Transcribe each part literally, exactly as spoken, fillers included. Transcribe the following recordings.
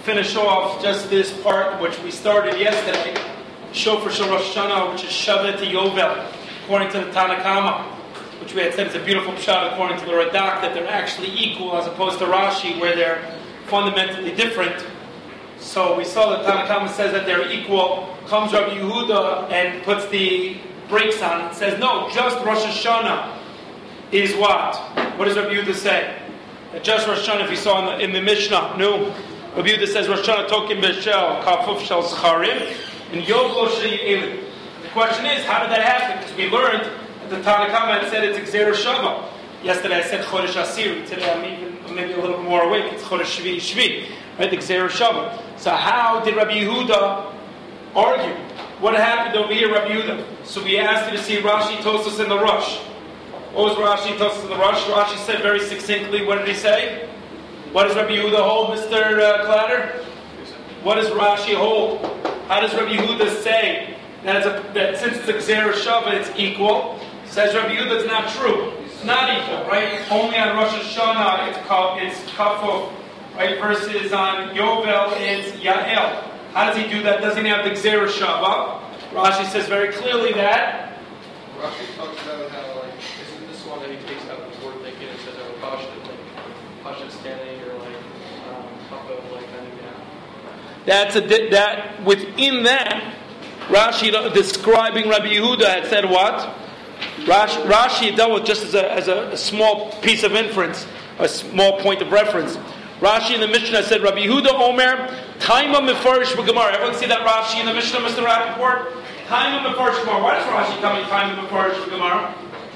finish off just this part which we started yesterday, Shofar Shel Rosh Hashanah, which is Shavet Yovel, according to the Tanna Kama, which we had said is a beautiful pshat according to the Radak, that they're actually equal as opposed to Rashi, where they're fundamentally different. So we saw that Tanna Kama says that they're equal. Comes Rabbi Yehuda and puts the brakes on and says, no, just Rosh Hashanah is what? What does Rabbi Yehuda say? That just Rosh Hashanah, if you saw in the, in the Mishnah, no. Rabbi Yehuda says Rosh Hashanah Tokim B'Shel Kafuf Shel Scharim and Yovlo She'elim. The question is, how did that happen? Because we learned that the Tanna Kama had said it's Gzeira Shava. Yesterday I said Chodesh Asiri. Today I'm even maybe a little more awake. It's Chodesh Shvi Shvi, right? The Gzeira Shava. So how did Rabbi Yehuda argue? What happened over here, Rabbi Yehuda? So we asked you to see Rashi, Tosfos, and the Rush. What was Rashi, Tosfos, and the Rush? Rashi said very succinctly, what did he say? What does Rabbi Yehuda hold, Mister Uh, Clatter? What does Rashi hold? How does Rabbi Yehuda say that, it's a, that since it's a Gzeira Shava, it's equal? Says Rabbi Yehuda, it's not true. It's not equal, right? Only on Rosh Hashanah, it's it's Kafuf, right? Versus on Yovel, it's Yael. How does he do that? Doesn't he have the Gzeira Shava? Rashi says very clearly that. Rashi talks about how, like, isn't this one that he takes out the word thinking and says, oh, Pasha, like, Pasha standing or like, um, Kappa, like, bending down? That's a, that, within that, Rashi describing Rabbi Yehuda had said what? Rashi, Rashi dealt with just as a, as a, a small piece of inference, a small point of reference. Rashi in the Mishnah said, Rabbi Yehuda Omer, Taima Mefarish B'Gemara. Everyone see that Rashi in the Mishnah, Mister Rappaport? Taima Mefarish B'Gemara. Why does Rashi tell me Taima Mefarish B'Gemara?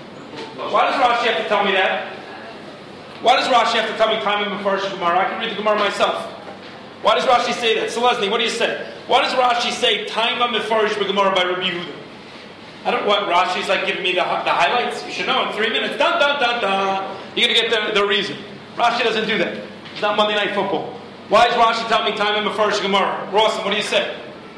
Why does Rashi have to tell me that? Why does Rashi have to tell me Taima Mefarish B'Gemara? I can read the Gemara myself. Why does Rashi say that? So Leslie, what do you say? Why does Rashi say Taima Mefarish B'Gemara by Rabbi Yehuda? I don't what Rashi's like giving me the, the highlights. You should know in three minutes. Dun dun dun dun. You're gonna get the, the reason. Rashi doesn't do that. It's not Monday Night Football. Why is Rashi telling me time in Mefarish Gemara? Rawson, what do you say?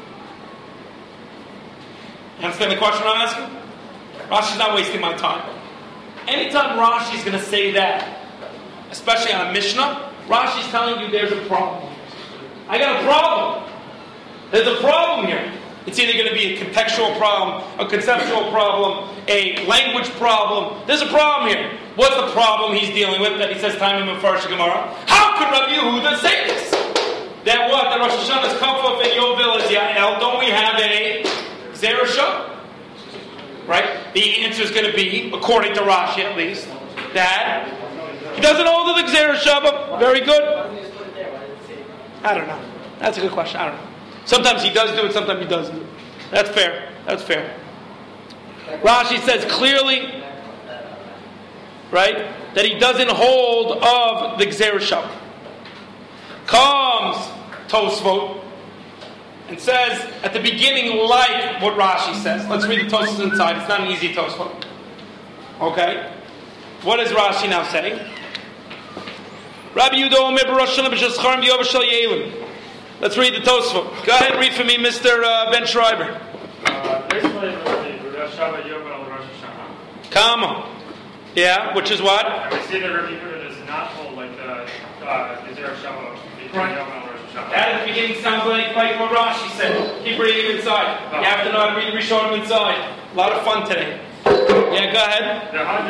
You understand the question I'm asking? Rashi's not wasting my time. Anytime Rashi's going to say that, especially on a Mishnah, Rashi's telling you there's a problem. I got a problem. There's a problem here. It's either going to be a contextual problem, a conceptual problem, a language problem. There's a problem here. What's the problem he's dealing with that he says time in Mefarish Gemara? How could Rabbi Yehuda say this? That what? That Rosh Hashanah is Kafuf and Yovel is Yael. Don't we have a Gzeira Shava? Right? The answer is going to be, according to Rashi at least, that he doesn't hold the Gzeira Shava. Very good. I don't know. That's a good question. I don't know. Sometimes he does do it, sometimes he doesn't do it. That's fair. That's fair. Rashi says clearly, right, that he doesn't hold of the Gzeira Shava. Comes Tosfot and says at the beginning, like what Rashi says. Let's read the Tosfot inside. It's not an easy Tosfot. Okay? What does Rashi now say? Rabbi Yehuda Omer Rosh Hashanah b'Shel Scharim v'Yovel Shel Yelim. Let's read the Tosfot. Go ahead and read for me, Mister Uh, Ben Schreiber. Come on. Yeah, which is what? And we see that Rabbi Yehuda does not hold like the uh, Gzeira Shava between Right. Yom and Rosh Hashanah. That at the beginning sounds like, like what Rashi said. Keep reading inside. You have to know how to read Rishon inside. A lot of fun today. Yeah, go ahead.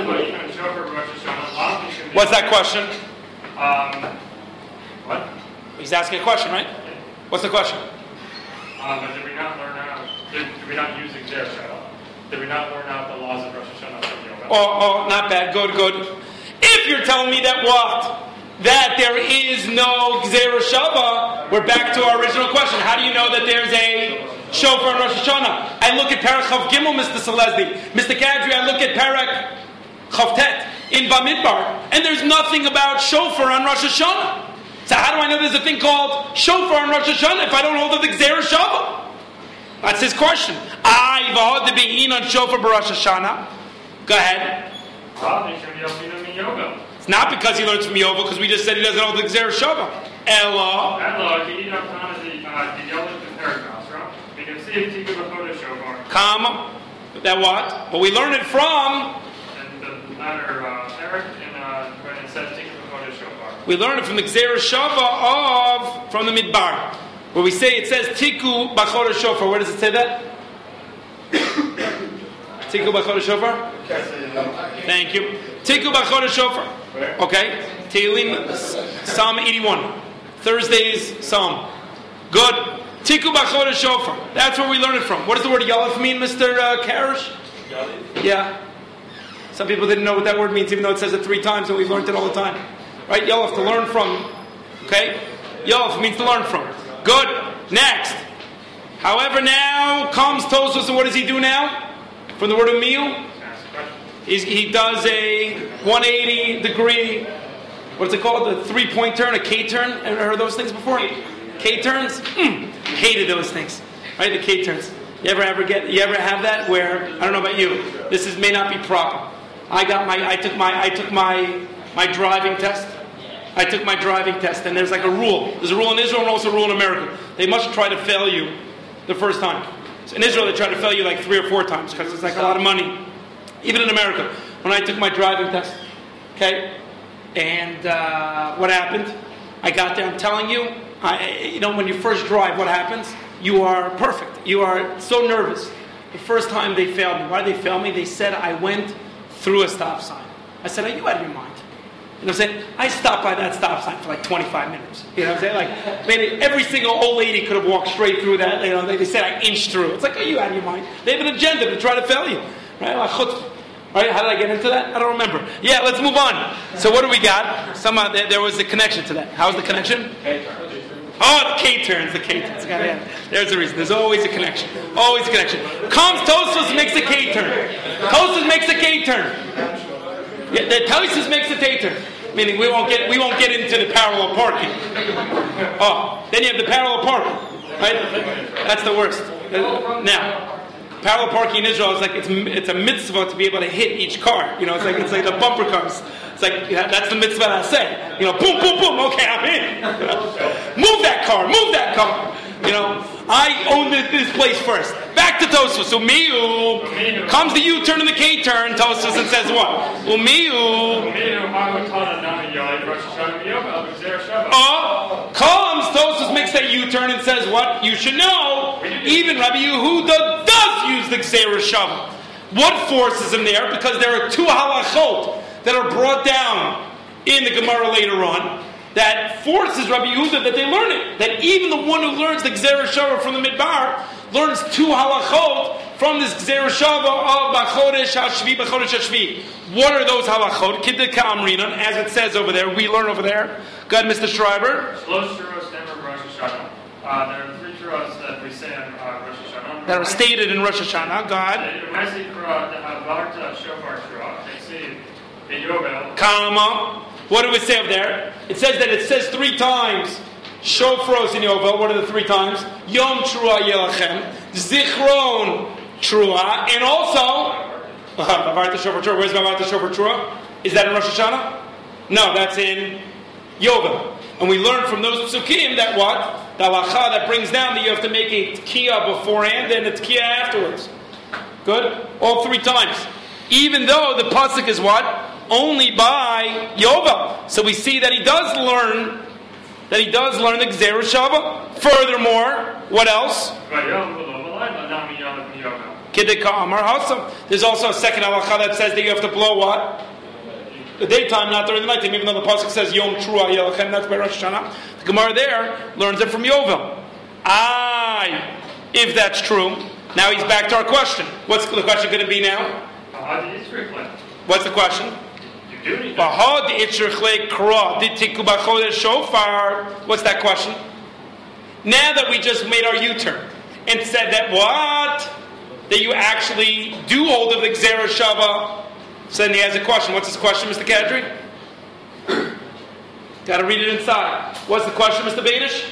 What's that question? Um, what? He's asking a question, right? What's the question? Um, but did we not learn out? Did, did we not use the Gzeira Shava? Did we not learn out the laws of Rosh Hashanah from Yom? Oh, oh, not bad. Good, good. If you're telling me that what? That there is no Gzeira Shava, we're back to our original question. How do you know that there's a shofar in Rosh Hashanah? I look at Parak Chav Gimel, Mister Selesny. Mister Kadri, I look at Parak Chav Tet in Bamidbar, and there's nothing about shofar on Rosh Hashanah. So how do I know there's a thing called shofar on Rosh Hashanah if I don't hold of the Gzeira Shava? That's his question. I v'hod the be'in on shofar b'Rosh Hashanah. Go ahead. It's not because he learns from Yovel, because we just said he doesn't hold the Gzeira Shava. Ella. Come. That what? But we learn it from. And the matter, uh, Eric, and uh, when it says Tikka B'Chodesh Shofar. We learn it from the Gzeira Shava of from the midbar. Where we say, it says, Tiku Bachor Shofar. Where does it say that? Tiku Bachor Shofar? Thank you. Tiku Bachor Shofar. Okay. Tehillim, Psalm eighty-one. Thursday's Psalm. Good. Tiku Bachor Shofar. That's where we learn it from. What does the word Yalef mean, Mister Uh, Karish? Yeah. Some people didn't know what that word means, even though it says it three times, and we've learned it all the time. Right? Yalef, to learn from. Okay? Yalef means to learn from. Good. Next. However, now comes Tosfos, and what does he do now? From the word of meal? He's, he does a one hundred eighty degree, what's it called? A three-point turn, a K-turn? Ever heard of those things before? K-turns? Mm, hated those things. Right? The K-turns. You ever ever get? You ever have that where, I don't know about you, this is may not be proper. I got my, I took my, I took my, my driving test. I took my driving test, and there's like a rule. There's a rule in Israel and also a rule in America. They must try to fail you the first time. So in Israel, they try to fail you like three or four times because it's like a lot of money. Even in America, when I took my driving test, okay, and uh, what happened? I got there. I'm telling you, I, you know, when you first drive, what happens? You are perfect. You are so nervous. The first time they failed me. Why did they fail me? They said I went through a stop sign. I said, "Are you out of your mind?" You know what I'm saying? I stopped by that stop sign for like twenty-five minutes. You know what I'm saying? Like, maybe every single old lady could have walked straight through that. You know, they, they said I inched through. It's like, are you out of your mind? They have an agenda to try to fail you. Right? Like, right? How did I get into that? I don't remember. Yeah, let's move on. So what do we got? Somehow there, there was a connection to that. How's the connection? Oh, the K-turns, the K-turns. There's a reason. There's always a connection. Always a connection. Comes Tosfos makes a K-turn. Tosfos makes a K-turn. Yeah, the Tosfos makes a K-turn. Meaning we won't get we won't get into the parallel parking. Oh, then you have the parallel parking, right? That's the worst. Now, parallel parking in Israel is like it's it's a mitzvah to be able to hit each car. You know, it's like it's like the bumper cars. It's like that's the mitzvah I say. You know, boom, boom, boom. Okay, I'm in. Move that car. Move that car. You know, I own this, this place first. Back to Tosfos. Umiu comes the U-turn and the K-turn. Tosfos and says what? Umiu. Oh, comes Tosfos makes that U-turn and says what? You should know. Even Rabbi Yehuda does use the Gzeira Shava. What forces him there? Because there are two halachot that are brought down in the Gemara later on that forces Rabbi Yehuda that they learn it. That even the one who learns the Gzeira Shava from the Midbar learns two halachot from this Gzeira Shava of Bachodesh Hashvi, Bachodesh Hashvi. What are those halachot? Kidde Ka'amrinan, as it says over there. We learn over there. Go ahead, Mister Schreiber. Shlosh Shuros Never Rosh Hashanah. Uh, there are three shuros that we say on uh, Rosh Hashanah. That are stated in Rosh Hashanah. God. Kama. What do we say up there? It says that it says three times Shofros in Yovel. What are the three times? Yom Trua Yelachem, Zichron Trua, and also Bavarta Shofar Trua. Where's Bavarta Shofar Trua? Is that in Rosh Hashanah? No, that's in Yovel. And we learn from those psukim that what? The halacha that brings down that you have to make a tkiyah beforehand and a tkiyah afterwards. Good? All three times. Even though the pasuk is what? Only by Yovel. So we see that he does learn that he does learn the Gzeira Shava. Furthermore, what else? There's also a second halacha that says that you have to blow what? The daytime, not during the nighttime, even though the pasuk says Yom Trua Yelachem, that's by Rosh Hashanah. The Gemara there learns it from Yovel. Aye, if that's true. Now he's back to our question. What's the question going to be now? What's the question? What's that question? Now that we just made our U-turn and said that what? That you actually do hold of the Gzeira Shava. So then he has a question. What's his question, Mister Kadri? Got to read it inside. What's the question, Mister Bedish?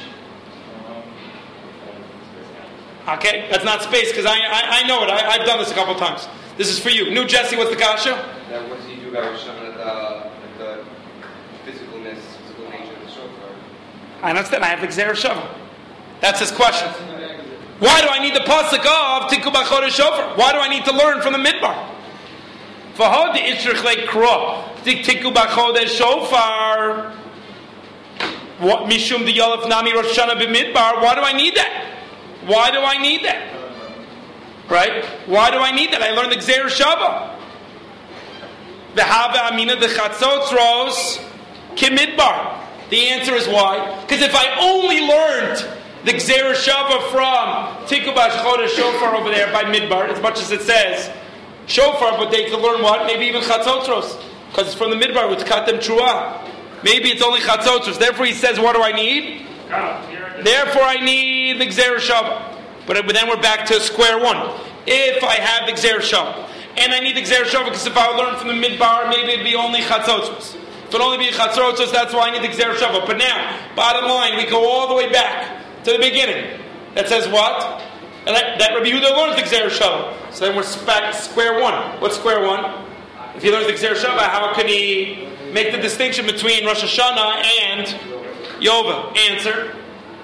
Okay, that's not space because I, I I know it. I, I've done this a couple times. This is for you. New Jesse, what's the kasha? Now, what does he do about Rosh Hashanah, the, the physicalness, physical nature of the shofar? I understand. I have the Gzeira Shava. That's his question. Why do I need the pasuk of Tiku Bachodesh Shofar? Why do I need to learn from the Midbar? V'hod the Itzrich Lei Kro Tiku Bachodesh Shofar. What Mishum the Yalef Nami Rosh Hashanah b'Midbar? Why do I need that? Why do I need that? Right? Why do I need that? I learned the Gzeir Shava. The Hava Amina the Chatzotzros Kimidbar. The answer is why? Because if I only learned the Gzeir Shava from Tikubash Chodesh Shofar over there by Midbar, as much as it says Shofar, but they could learn what? Maybe even Chatzotzros. Because it's from the Midbar, which cut them Truah. Maybe it's only Chatzotzros. Therefore he says, what do I need? Therefore I need the Gzeir Shava. But then we're back to square one. If I have the Gzeir Shava, and I need the Gzeir Shava, because if I learn from the Midbar, maybe it'd be only Chatzotzros. If it'd only be Chatzotzros, that's why I need the Gzeir Shava. But now, bottom line, we go all the way back to the beginning. That says what? And that, that Rabbi Yehuda learns the Gzeir Shava. So then we're back to square one. What's square one? If he learns the Gzeir Shava, how can he make the distinction between Rosh Hashanah and Yovel? Answer.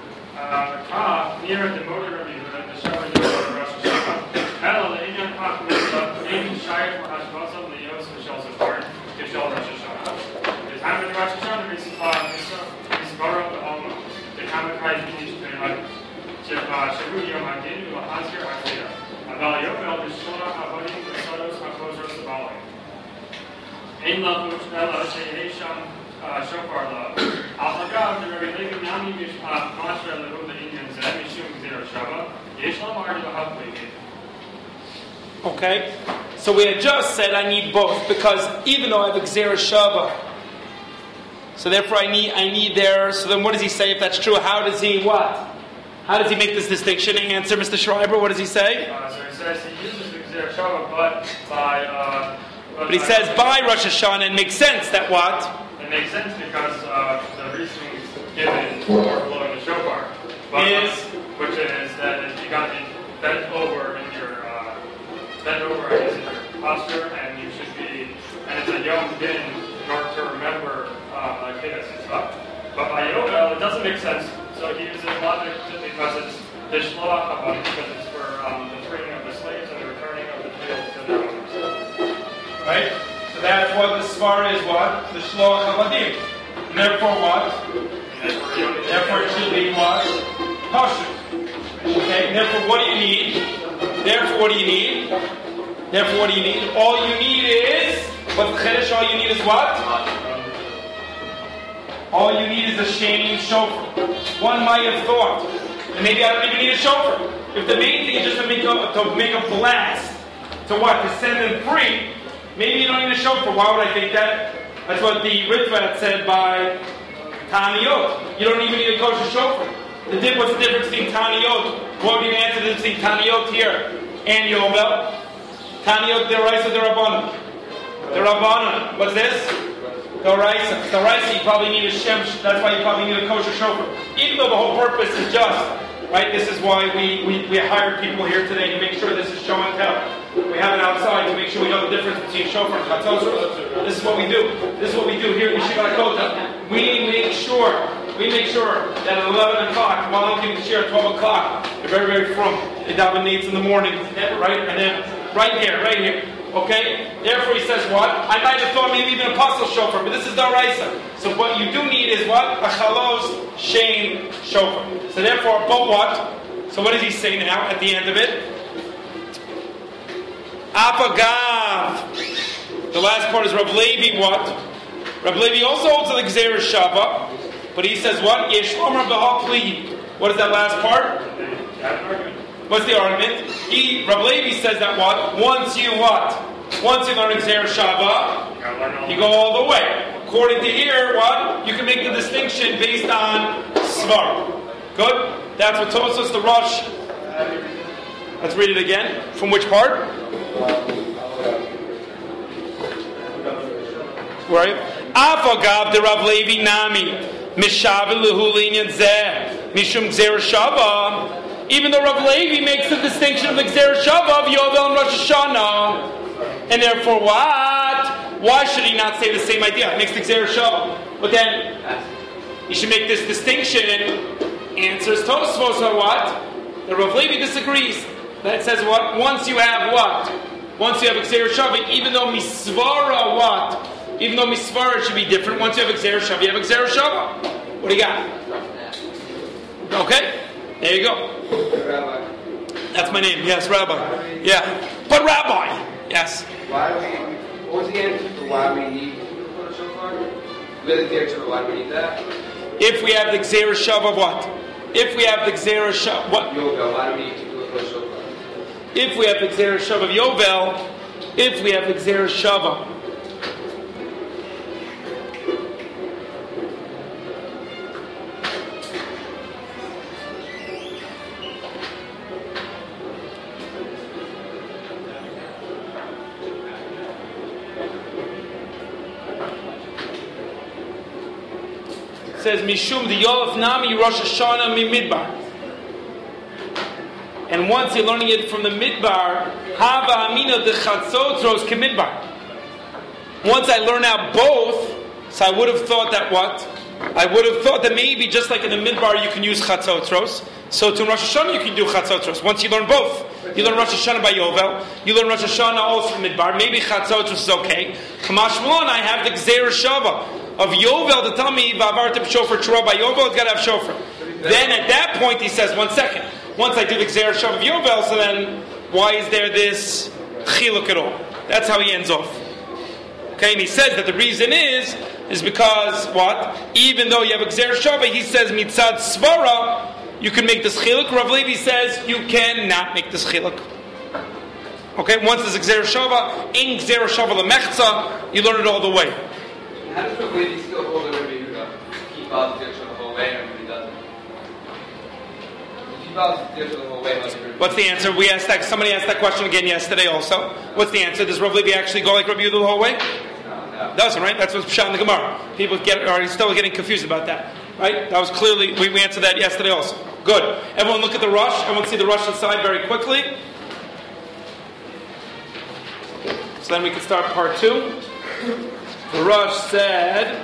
אין לך אלא שיש שם שופר לה. אף אגב, דרבי לוי נמי משמע לרוב לעניין זה, משום גזיר שווה, יש לומר להפליג. Okay, so we had just said I need both, because even though I have a Gzeir Shava, so therefore I need I need there. So then what does he say if that's true? How does he what? How does he make this distinction? Answer, Mister Schreiber, what does he say? Uh, so he says he uses the Gzeir Shava, but by... Uh, But he says by Rosh Hashanah, it makes sense that what? It makes sense because uh, the reasoning given for blowing the shofar but, is, which is that you got to be bent over in your uh, bent over I guess in your posture, and you should be, and it's a yom din in order to remember uh, like this and stuff. But by Yovel, it doesn't make sense. So he uses logic because it's the shloach about because it's for um, the freeing of the slaves and the returning of the fields to their owners. right? So that's what the Svara is what? The Shloach Havadim. And therefore what? Therefore it should be what? Pashut. Okay, and therefore what do you need? Therefore what do you need? Therefore what do you need? All you need is, what's the Chedesh? All you need is what? All you need is a shame shofar. One might have thought, and maybe I don't even need a shofar. If the main thing is just to make a, to make a blast, to what? To send them free, maybe you don't need a shofar. Why would I think that? That's what the Ritva said by Taniyot. You don't even need a kosher shofar. The dip, what's the difference between Taniyot? What would you answer the difference between Taniyot here and Yovel? Taniyot deraisa derabbanan. Derabbanan. What's this? Deraisa. Deraisa. You probably need a shem. That's why you probably need a kosher shofar. Even though the whole purpose is just right. This is why we we, we hired people here today to make sure this is show and tell. We have it outside to make sure we know the difference between shofar and chatzos. This is what we do. This is what we do here in Yeshiva Kota. We make sure, we make sure that at eleven o'clock, while I'm giving the share at twelve o'clock, they're very, very from. They daven needs in the morning, right? And then right here, right here. Okay? Therefore he says what? I might have thought maybe even a apostle shofar, but this is daraisa. So what you do need is what? A chalos shame shofar. So therefore, but what? So what does he say now at the end of it? Apagav. The last part is Rav Levi what? Rav Levi also holds to the Gzeir Shava, but he says what? Yeshlomer b'hal pli. What is that last part? What's the argument? He, Rav Levi says that what? Once you what? Once you learn Gzeir Shava, you go all the way. According to here, what? You can make the distinction based on Svar. Good? That's what Tosfos the Rosh. Let's read it again. From which part? Right? Afagav the Rav Levi Nami Mishavel Lehu Linyan Zeh Mishum Gzeir Shava. Even though Rav Levi makes the distinction of the Gzeir Shava of Yovel and Rosh Hashanah, and therefore what? Why should he not say the same idea? It makes the Gzeir Shava, but then he should make this distinction. Answers Tosfos or what? The Rav Levi disagrees. That says what? Once you have what? Once you have Gzeir Shava, even though Misvara what? Even though Misvara should be different, once you have Gzeir Shava, you have Gzeir Shava. What do you got? Okay, there you go. Rabbi. That's my name. Yes, Rabbi. Yeah, but Rabbi. Yes. Why do we? What was the answer for why we need to put a shofar? What is the answer for why we need that? If we have the Gzeira Shav of what? If we have the Gzeira Shav, what? Yovel. Why do we need to put a shofar? If we have the Gzeira Shav of Yovel, if we have the Gzeira Shav. It says Mishum the Yolaf Nami Rosh Hashanah Mi Midbar. And once you're learning it from the Midbar, Hava Amina the Chatzotros Kemidbar. Once I learn out both, so I would have thought that what? I would have thought that maybe just like in the Midbar you can use Chatzotros, so to Rosh Hashanah you can do Chatzotros. Once you learn both. You learn Rosh Hashanah by Yovel, you learn Rosh Hashanah also from Midbar, maybe Chatzotros is okay. Kamash Malon, I have the Gzeira Shava of Yovel to tell me, Vavartim Shofar Torah by Yovel, it's got to have Shofar. Then at that point he says, one second, once I do the Gzeira Shav of Yovel, so then why is there this chiluk at all? That's how he ends off. Okay, and he says that the reason is, is because what? Even though you have a Gzeira Shav, he says, Mitzad Svara, you can make this chiluk. Rav Levi says, you cannot make this chiluk. Okay, once there's a Gzeira Shava, in Gzeira Shava Lemechza, you learn it all the way. How does Rav Levi still hold the Rabbi Yehuda? Keep out the Gzeira Shava the whole way, or he doesn't? If he follows the Gzeira Shava the whole way, like what's the answer? We asked that. Somebody asked that question again yesterday. Also, what's the answer? Does Rav Levi actually go like Rabbi Yehuda the whole way? No, no. Doesn't, right? That's what's Pshat in the Gemara. People get are still getting confused about that, right? That was clearly we, we answered that yesterday also. Good. Everyone, look at the Rush. Everyone, see the Rush inside very quickly. So then we can start part two. The Rush said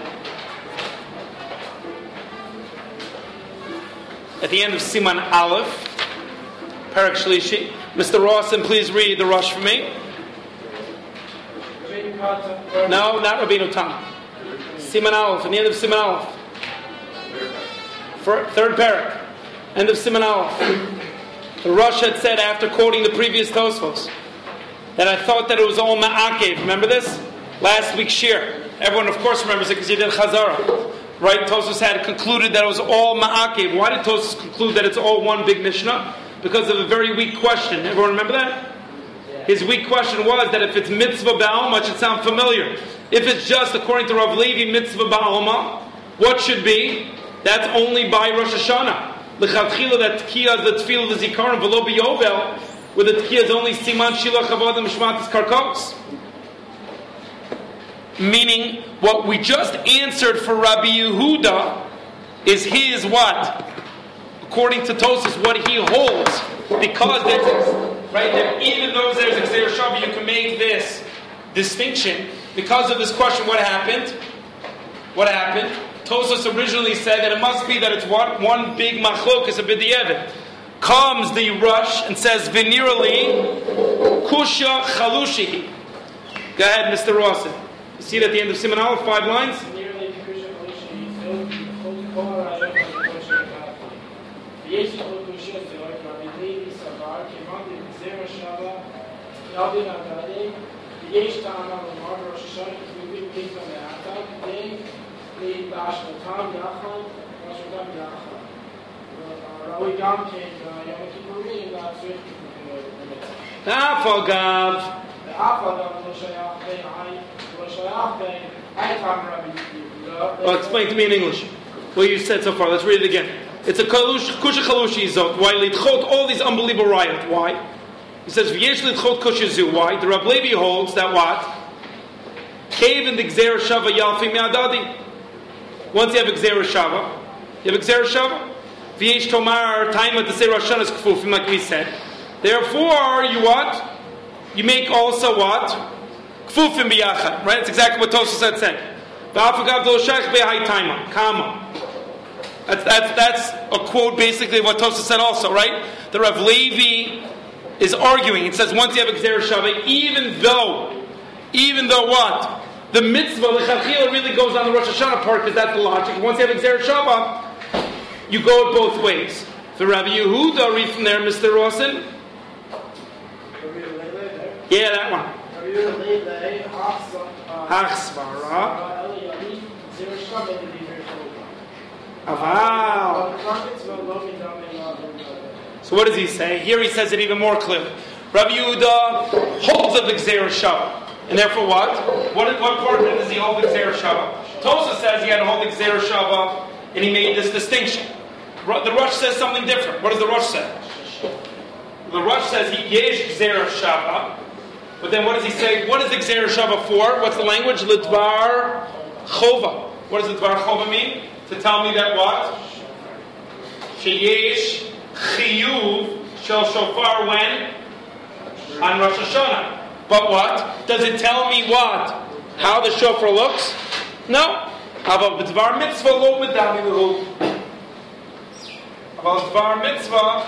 at the end of Siman Aleph, Perek Shlishi. Mister Rawson, please read the Rush for me. No, not Rabbeinu Tam. Siman Aleph, at the end of Siman Aleph. For, third Perek, end of Siman Aleph. The Rush had said after quoting the previous Tosfos that I thought that it was all Ma'akev. Remember this? Last week's shir. Everyone, of course, remembers it because you did Chazara. Right? Tosfos had concluded that it was all Ma'akev. Why did Tosfos conclude that it's all one big Mishnah? Because of a very weak question. Everyone remember that? His weak question was that if it's mitzvah ba'alma, it should sound familiar. If it's just, according to Rav Levi, mitzvah ba'alma, what should be? That's only by Rosh Hashanah. L'chatchila, that tkiyah is the tefillah, the zikaron, v'lo b'yovel, where the tkiyah is only siman shilach avodah mishmatis karkos. Meaning, what we just answered for Rabbi Yehuda is his what? According to Tosfos, what he holds, because there's right there, even though there's a Gzeira Shav, you can make this distinction. Because of this question, what happened? What happened? Tosfos originally said that it must be that it's one, one big machlokas, a b'di'evet. Comes the Rush and says, "Venirali kusha chalushi." Go ahead, Mister Rawson. You see it at the end of Siman Aleph, five lines. Afagav. Well, explain to me in English what you said so far. Let's read it again. It's a kusha chalushi zot. Why lidchot all these unbelievable riot? Why? He says v'yesh lidchot kusha zu. Why? The Rav Levi holds that what? Cave in the Gzeira Shava yalfi me'adadi. Once you have a Gzeira Shava, you have a Gzeira Shava. V'yesh tomar taima to say Rosh Hashanah is kfufim, like we said. Therefore, you what? You make also what? Kfufim biyachad. Right? That's exactly what Tosfos had said. V'afagav lo shech be'hai taima. Kama. That's, that's, that's a quote basically of what Tosfos said also, right? The Rav Levi is arguing. It says once you have a Gzeira Shava, even though, even though what? The the mitzvah, the chachila, really goes on the Rosh Hashanah part because that's the logic. Once you have Xer Shabbat, you go it both ways. So Rabbi Yehuda, read from there, Mister Rawson. Yeah, that one. Hachsvara. Aval. So what does he say? Here he says it even more clearly. Rabbi Yehuda holds of the Xer Shabbat. And therefore what? What, what part of it does he hold the Xer Shabbat? Tosa says he had to hold the Xer Shabbat, and he made this distinction. The Rosh says something different. What does the Rosh say? The Rosh says he yesh Xer Shabbat, but then what does he say? What is the Xer Shabbat for? What's the language? Lidvar Chova. What does Lidvar Chova mean? To tell me that what? Sheyesh Chiyuv Shel Shofar when? On Rosh Hashanah. But what? Does it tell me what? How the shofar looks? No. About Dvar Mitzvah lo medami lehu. About Dvar Mitzvah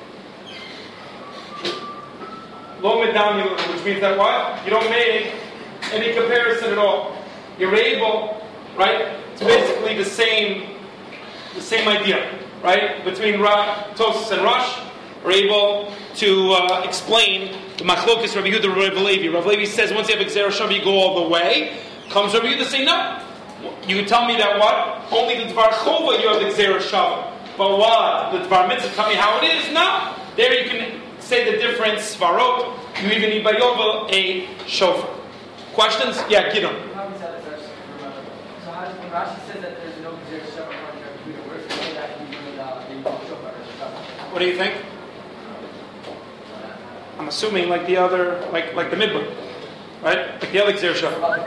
lo medami lehu, which means that what? You don't make any comparison at all. You're able, right? It's basically the same, the same idea, right? Between Ra, Tosas and Rosh, we're able to uh, explain the Machlokes Rabbi Yehuda Rabbi Levi. Rabbi Levi says once you have Xer Shabbat, you go all the way. Comes Rabbi Yehuda say no. You can tell me that what? Only the Dvar Chova you have the Xer Shabbat. But what? The Dvar Mitzvah, tell me how it is? No. There you can say the difference. Svarot. You even need by Yovel a shofar. Questions? Yeah, Gidon. So how does when Rashi says that there's no Xer Shabbat contract, where's the way that he made the shofar? What do you think? I'm assuming like the other, like like the midbar, right? Like the other Xer Shabbat.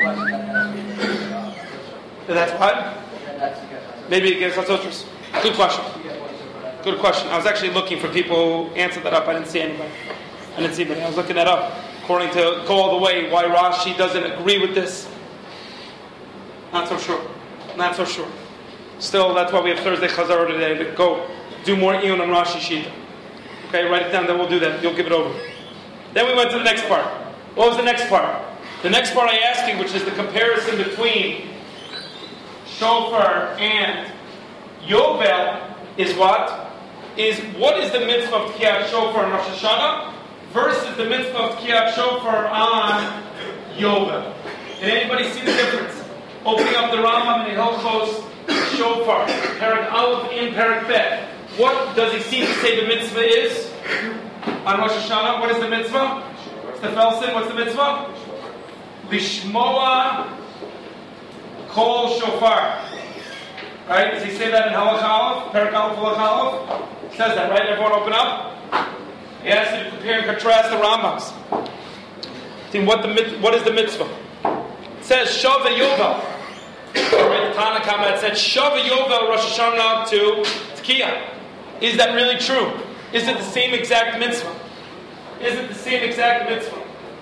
That's what? Maybe against Hatzotros. Good question. Good question. I was actually looking for people who answered that up. I didn't see anybody. I didn't see anybody. I was looking that up. According to Go All the Way, why Rashi doesn't agree with this. Not so sure. Not so sure. Still, that's why we have Thursday Chazar today to go do more Iyun on Rashi Shita. Okay, write it down, then we'll do that. You'll give it over. Then we went to the next part. What was the next part? The next part I asked you, which is the comparison between Shofar and Yovel, is what? Is what is the mitzvah of Tkiyat Shofar on Rosh Hashanah versus the mitzvah of Tkiyat Shofar on Yovel. Did anybody see the difference? Opening up the Rambam in the Hilchos Shofar, Perek Aleph in Perek Bet. What does he seem to say the mitzvah is? On Rosh Hashanah, what is the mitzvah? It's the Felsen, what's the mitzvah? Lishmoa Kol Shofar. Right? Does he say that in Halach Aleph? Perek Aleph, Halach Aleph? He says that, right? Everyone open up. He asks you to compare and contrast the Rambams. See what the what is the mitzvah? It says Shava Yovel. Right? The Tanna Kama said Shava Yovel Rosh Hashanah to Tkiyah. Is that really true? Is it the same exact mitzvah? Is it the same exact mitzvah?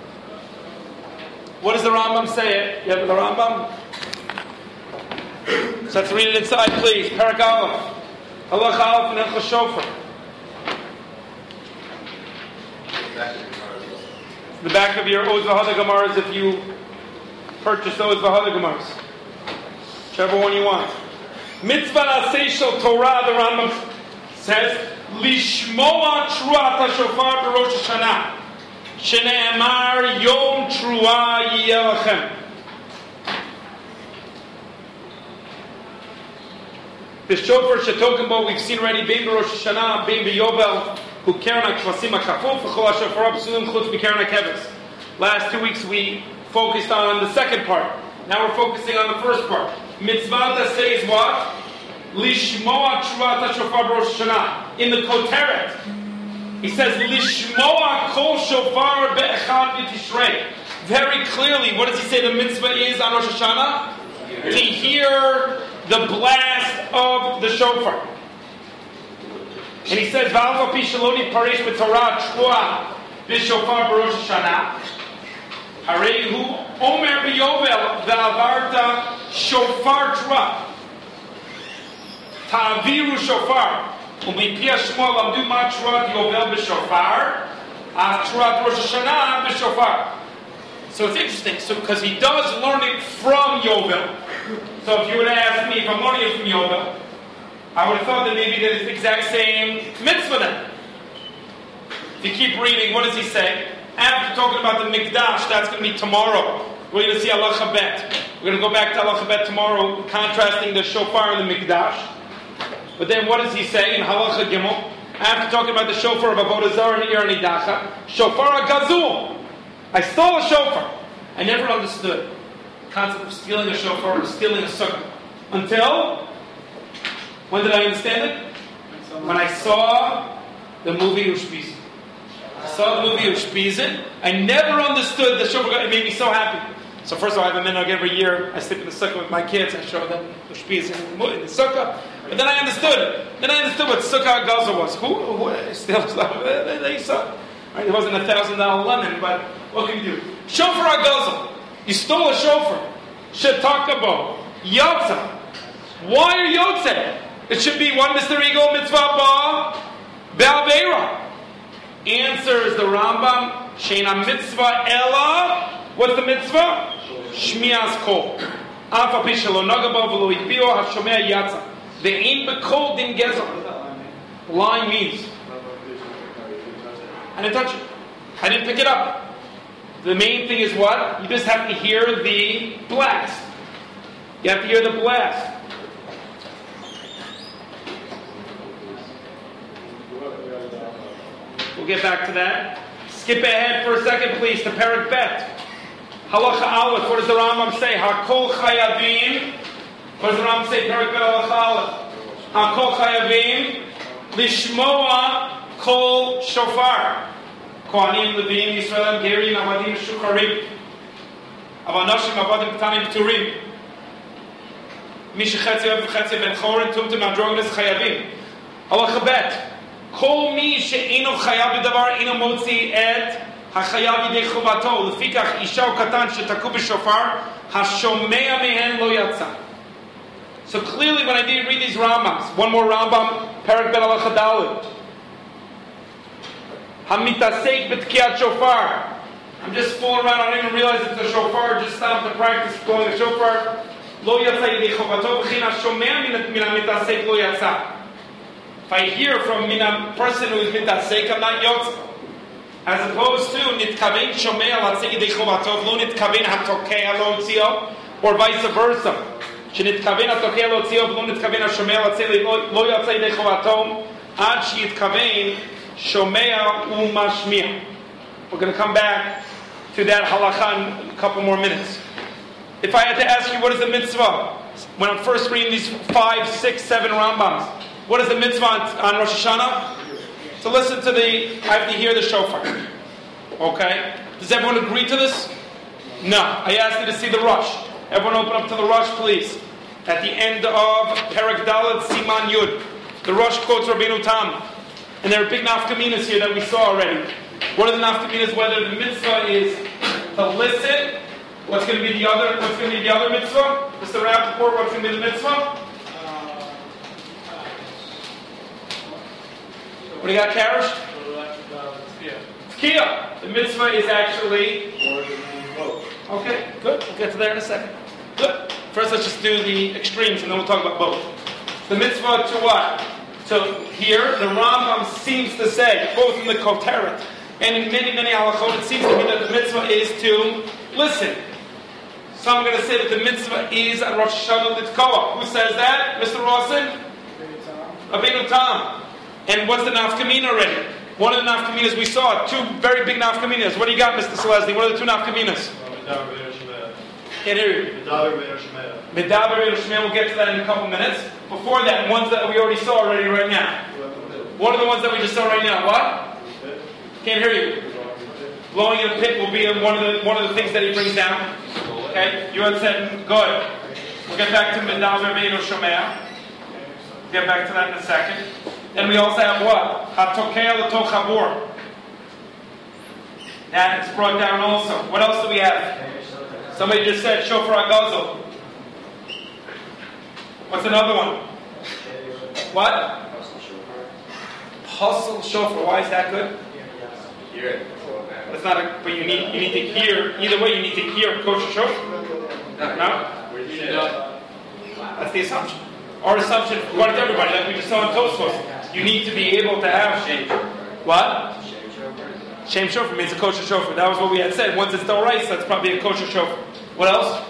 What does the Rambam say? You have the Rambam? So let's read it inside, please. Perek Aleph. Halach Aleph and Hilchos Shofar. The back of your Oz V'Hada Gemaras if you purchase those V'Hada Gemaras. Whichever one you want. Mitzvah Aseh Shel Torah, the Rambam says, Lishmoa Truat HaShofar B'Rosh Hashanah Shene'emar Yom Truah Yiyeh Lachem. The shofar shetoken bo we've seen already bein b'Rosh Hashanah, bein b'Yovel, hu keren ha'kvasim ha'kafuf, v'chol ha'shofar b'sulim chutz b'keren ha'keves. Last two weeks we focused on the second part. Now we're focusing on the first part. Mitzvah says what? Lishmoa truat ha'shofar b'Rosh Hashanah. In the Koteret, he says Lishmoa kol shofar be'echad b'Tishrei. Very clearly, what does he say the mitzvah is on Rosh Hashanah? To hear the blast of the shofar. And he says, V'alva pi shaloni paresh b'torah trua b'shofar b'Rosh Hashanah. Harehu omer b'yovel v'avarta shofar trua. Ta'aviru shofar. U'mipi ha'shmoa lamdu ma truat yovel b'shofar. As truat Rosh Hashanah b'shofar. So it's interesting, so because he does learn it from Yovel. So if you would have asked me if I'm learning it from Yovel, I would have thought that maybe that it's the exact same mitzvah then. If you keep reading, what does he say? After talking about the Mikdash, that's going to be tomorrow. We're going to see Halacha Bet. We're going to go back to Halacha Bet tomorrow, contrasting the shofar and the Mikdash. But then what does he say in Halacha Gimel? After talking about the shofar of Avodah Zarah and Ir Nidacha, shofar Gazul. I stole a shofar. I never understood the concept of stealing a shofar or stealing a sukkah. Until, when did I understand it? When I saw the movie Ushpizin. I saw the movie Ushpizin. I never understood the shofar. It made me so happy. So first of all, I have a minhag every year. I sleep in the sukkah with my kids. I show them Ushpizin in the sukkah. But then I understood it. Then I understood what sukkah gaza was. Who? who still, they, they saw. Right? It wasn't a thousand dollar lemon, but what can you do? Shofar gaza. You stole a shofar. Shetakabo. Yotza. Why are yotze? It should be one Mister Ego mitzvah ba be'aveira. Answers the Rambam. Sheina mitzvah ella. What's the mitzvah? Shmias kol. Afa pishalo nagabo v'lo itbio hashomea yatza. The aim bekol din gezel. Line means I didn't touch it. I didn't pick it up. The main thing is what? You just have to hear the blast. You have to hear the blast. We'll get back to that. Skip ahead for a second, please, to Perek Bet. Halacha Aleph. What does the Rambam say? Hakol chayavim. What does the Rambam say? Perek Bet Halacha Aleph. Hakol chayavim lishmoa kol shofar. Kohanim, Levim, Yisraelim, Gerim, Avadim, Shukarim. Avanashim, Avadim, Ktanim, Pturim. Mishachetzi, Avchetzi, Ben Chorin, Tumtum, Androgenes, Chayavim. Halacha Bet. Kol mi she'ino chayav b'davar ino motzi et hachayav yidei chuvato lefikach isha katan shetaku b'shofar hashomea mehen lo yatsa. So clearly, when I did read these Rambams, one more Rambam, Perek Bet Halacha Daled. Hamitasek b'tkiyat shofar. I'm just fooling around. I don't even realize it's a shofar. Just stop to practice blowing a shofar. Lo yatsa yidei chuvato v'chin hashomea min hamitasek lo yatsa. If I hear from a person who is mitasek, I'm not yotz. As opposed to nitkaven shomei alatzei yidei chovatov, lo nitkaven hatokei alo tzio, or vice versa. Shenitkaven hatokei alo tzio, lo nitkaven hashomei alatzei lo yatzei yidei chovatov, ad sheyitkaven shomei umashmiya. We're going to come back to that halacha in a couple more minutes. If I had to ask you, what is the mitzvah? When I'm first reading these five, six, seven Rambams, what is the mitzvah on, on Rosh Hashanah? So listen to the, I have to hear the shofar. Okay? Does everyone agree to this? No. I asked you to see the Rush. Everyone open up to the Rush, please. At the end of Perek Dalet Siman Yud. The Rush quotes Rabbeinu Tam. And there are big nafkaminas here that we saw already. What are the nafkaminas? Whether the mitzvah is to listen. What's going to be the other, what's going to be the other mitzvah? Mister Rappaport, what's going to be the mitzvah? What do you got, Karish? Tzkiya. The mitzvah is actually... Okay, good. We'll get to there in a second. Good. First, let's just do the extremes, and then we'll talk about both. The mitzvah to what? So here, the Rambam seems to say, both in the Koteret and in many, many halachot, it seems to me that the mitzvah is to listen. So I'm going to say that the mitzvah is at Rosh Hashanah Litkoa. Who says that? Mister Rawson? Rabbeinu Tam. And what's the nafkamina already? One of the nafkaminas we saw, two very big nafkaminas. What do you got, Mister Selesny? What are the two nafkaminas? Can't hear you. Medaber Eir Shemeh. We'll get to that in a couple minutes. Before that, ones that we already saw already right now. What are the ones that we just saw right now? What? Can't hear you. Blowing in a pit will be one of the one of the things that he brings down. Okay, you had said good. We'll get back to Medaber Eir Shemeh. Get back to that in a second. Then we also have what? Hatokei l'toch habur. That is brought down also. What else do we have? Somebody just said shofar agazel. What's another one? What? Hustle shofar. Why is that good? Hear it. What does That's not a. But you need you need to hear. Either way, you need to hear kosher shofar. No. That's the assumption. Our assumption, according to everybody, like we just saw in Tosfos, you need to be able to have what? Shem shofar means a kosher shofar. That was what we had said. Once it's the rice, that's probably a kosher shofar. What else?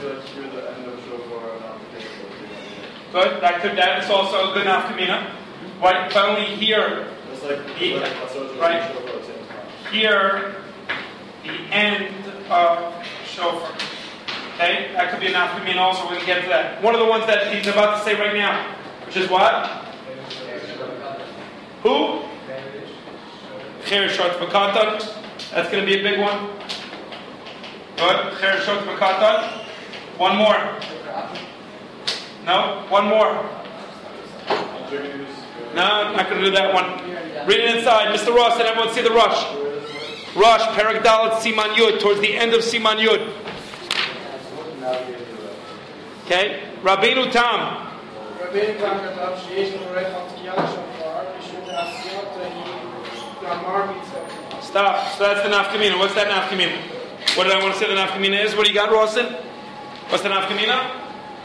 Good. That could. That is also a good nafkamina. Right. If I only hear the, right here the end of shofar. Okay, that could be a nafkamina also. We can get to that. One of the ones that he's about to say right now, which is what? Who? Chereshot v'katan. That's going to be a big one. Good. Chereshot v'katan. One more. No? One more. No, I'm not going to do that one. Read it inside. Mister Ross and everyone see the rush. Rush, Perek Dalet, Siman Yud, towards the end of Siman Yud. Okay? Rabbeinu Tam. Rabbeinu Tam כתב שיש לברך על תקיעת שופר בשביל לעשיית למר מצווה. Stop. So that's the nafkamina. What's that nafkamina? What did I want to say the nafkamina is? What do you got, Rawson? What's the nafkamina?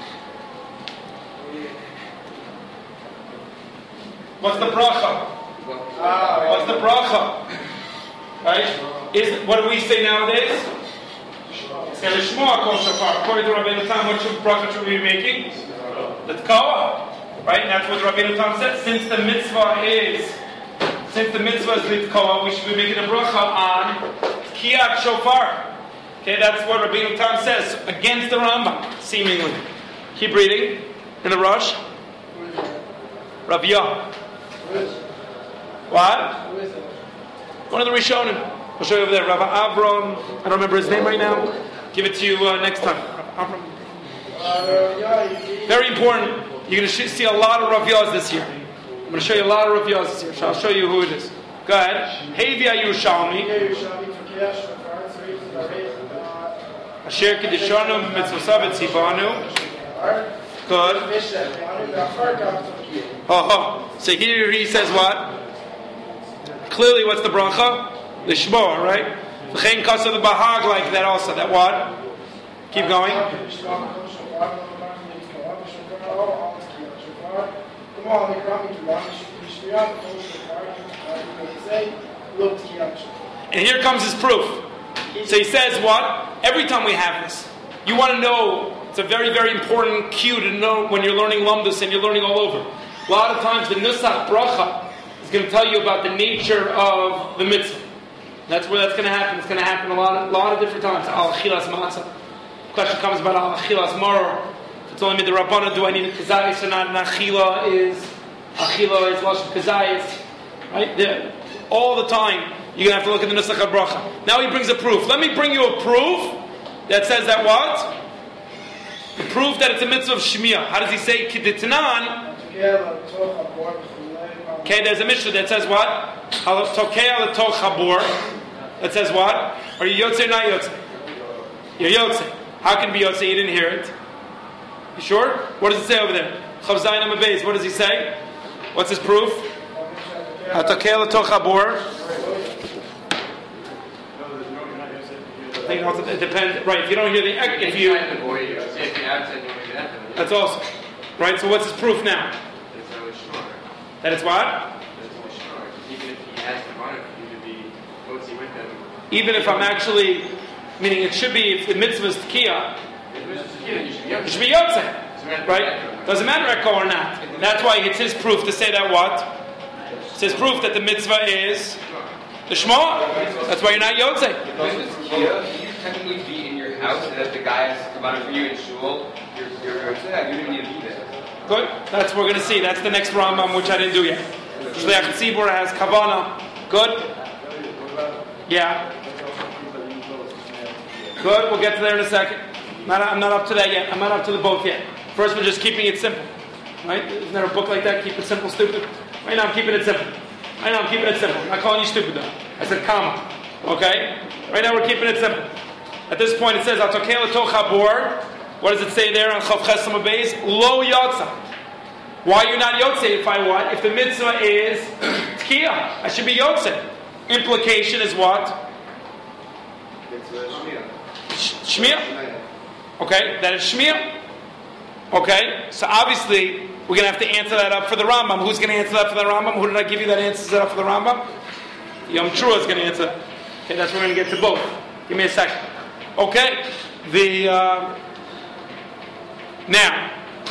What's the bracha? What's the bracha? Right? Is what do we say nowadays? Say l'shmoa kol shofar. According to Rabbeinu Tam, what should, bracha should we be making? The tkawa. Right? And that's what Rabbeinu Tam said. Since the mitzvah is, since the mitzvah is l'tkawa, we should be making a bracha on tkiyat shofar. Okay, that's what Rabbeinu Tam says against the Rambam, seemingly. Keep reading in the rush. Rabbi Yah. What? One of the Rishonim. I'll show you over there. Rabbi Avram. I don't remember his name right now. Give it to you uh, next time. Rabbi Avram. Very important. You're going to sh- see a lot of Rav Yahs this year. I'm going to show you a lot of Rav Yahs this year. So I'll show you who it is. Go ahead. Hevia Yerushalmi. Asher Kedishonu Mitzvosav Tzivanu. Good. Oh, oh. So here he says what? Clearly, what's the bracha? The shmor, right? V'chein kasa the bahag like that also. That what? Keep going. And here comes his proof. So he says what? Every time we have this, you want to know. It's a very, very important cue to know when you're learning Lumdus and you're learning all over. A lot of times the Nusach Bracha is going to tell you about the nature of the mitzvah. That's where that's going to happen. It's going to happen a lot of, lot of different times. Al Achilas Matzah. The question comes about Al Achilas Maror. If it's only the Rabbana, do I need a Kazayas or not? And Achila is, Achila is Lashon Kazayas. Right? There. All the time, you're going to have to look at the Nusach Bracha. Now he brings a proof. Let me bring you a proof that says that what? Proof that it's a mitzvah of Shmiya. How does he say Kiditanan? Okay, there's a Mishnah that says what? That says what? Are you Yotze or not Yotze? You're Yotze. How can be Yotze? You didn't hear it. You sure? What does it say over there? Chav Zayin Amabez. What does he say? What's his proof? It depends. Right, if you don't hear the if you that's awesome. Right, so what's his proof now? That it's what? Even if he has the money for you to be motzi with them. Even if I'm actually, meaning it should be, if the mitzvah is tkiyah, it should be yotze. Right? Doesn't matter echo or not. That's why it's his proof to say that what? It's his proof that the mitzvah is the shema. That's why you're not yotze. Can you technically be in your house and if the guy has come out for you in shul, you're you're yotze? You don't need to be there. Good. That's what we're going to see. That's the next Rambam, which I didn't do yet. Shliach Tzibur has Kavana. Good? Yeah. Good. We'll get to there in a second. I'm not, I'm not up to that yet. I'm not up to the both yet. First, we're just keeping it simple. Right? Isn't there a book like that? Keep it simple, stupid? Right now, I'm keeping it simple. Right now, I'm keeping it simple. I'm not calling you stupid, though. I said comma. Okay? Right now, we're keeping it simple. At this point, it says, Atokei l'toch habor. What does it say there on Chav Ches Samah Beis? Lo yotza. Why are you not yotze if I what? If the mitzvah is tkiyah, I should be yotze. Implication is what? It's uh, Shmiya. Sh- Shmiya. Okay, that is Shmiya. Okay, so obviously we're going to have to answer that up for the Rambam. Who's going to answer that for the Rambam? Who did I give you that answers that up for the Rambam? Yom Trua is going to answer that. Okay, that's where we're going to get to both. Give me a second. Okay, the uh, now.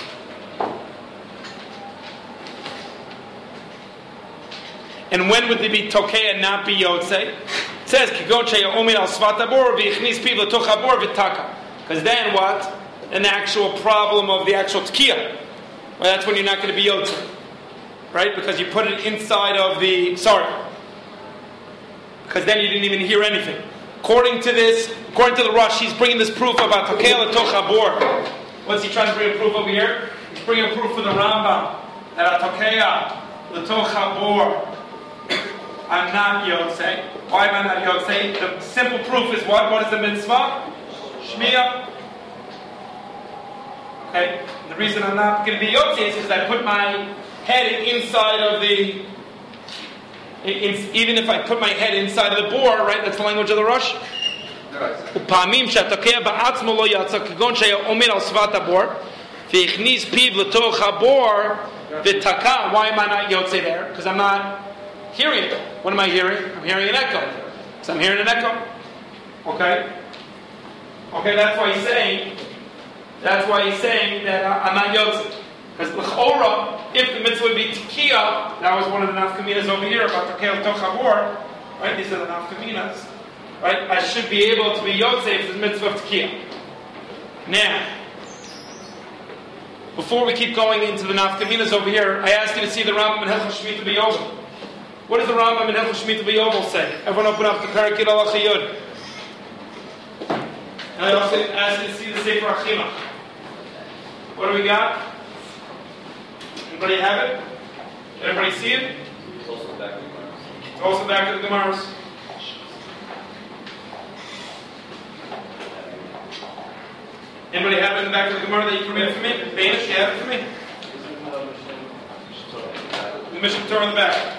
And when would they be tokei and not be yotze? It says kigon she'yomin al svat habor v'yichnis piv l'toch habor v'taka. Because then what? An actual problem of the actual tkiya. Well, that's when you're not going to be yotze, right? Because you put it inside of the sorry. Because then you didn't even hear anything. According to this, according to the Rush, he's bringing this proof about tokei l'toch habor. What's he trying to bring a proof over here? He's bringing a proof for the Rambam that tokei l'toch habor. I'm not Yotzei. Why am I not Yotzei? The simple proof is what? What is the mitzvah? Shmiya. Okay? And the reason I'm not going to be Yotzei is because I put my head inside of the... In, even if I put my head inside of the bore, right? That's the language of the Rush. ופעמים שהתוקע בעצמו לא יצא כגון שהיה עומד על שפת הבור והכניס פיו לתוך הבור ותקע. Why am I not Yotzei there? Because I'm not hearing it. What am I hearing? I'm hearing an echo. So I'm hearing an echo. Okay? Okay, that's why he's saying, that's why he's saying that I'm not Yotzei. Because l'chora, if the mitzvah would be tekiya, that was one of the nafkaminas over here about tekiya l'toch habor, right? These are the nafkaminas, right? I should be able to be Yotzei if the mitzvah of tekiya. Now, before we keep going into the nafkaminas over here, I asked you to see the Rambam in Hilchos Shemitah B'Yovel. What does the Rambam in Hilchos Shemitah B'Yovel say? Everyone open up to Perek Yud Halacha Yud. And I also asked you to see the Sefer Achila. What do we got? Anybody have it? Everybody see it? It's also back to the Gemara. It's also back to the Gemaras. Anybody have it in the back of the Gemara that you can read it for me? Danish, you have it for me? The Mishnah Torah in the back.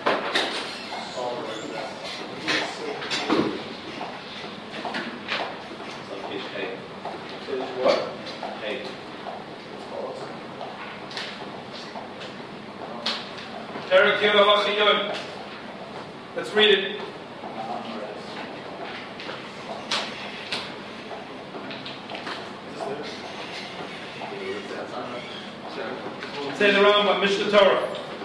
Perek Yud Halacha Yud. Let's read it. Say the Rambam, Mishnah Torah.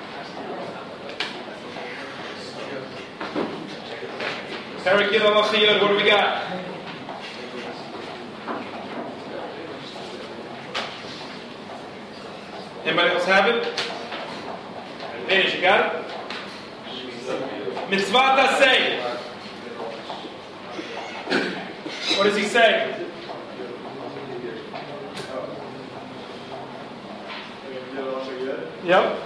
Perek Yud Halacha Yud. What do we got? Anybody else have it? Finish, you got it? Mitzvah taseh. What does he say? Yep.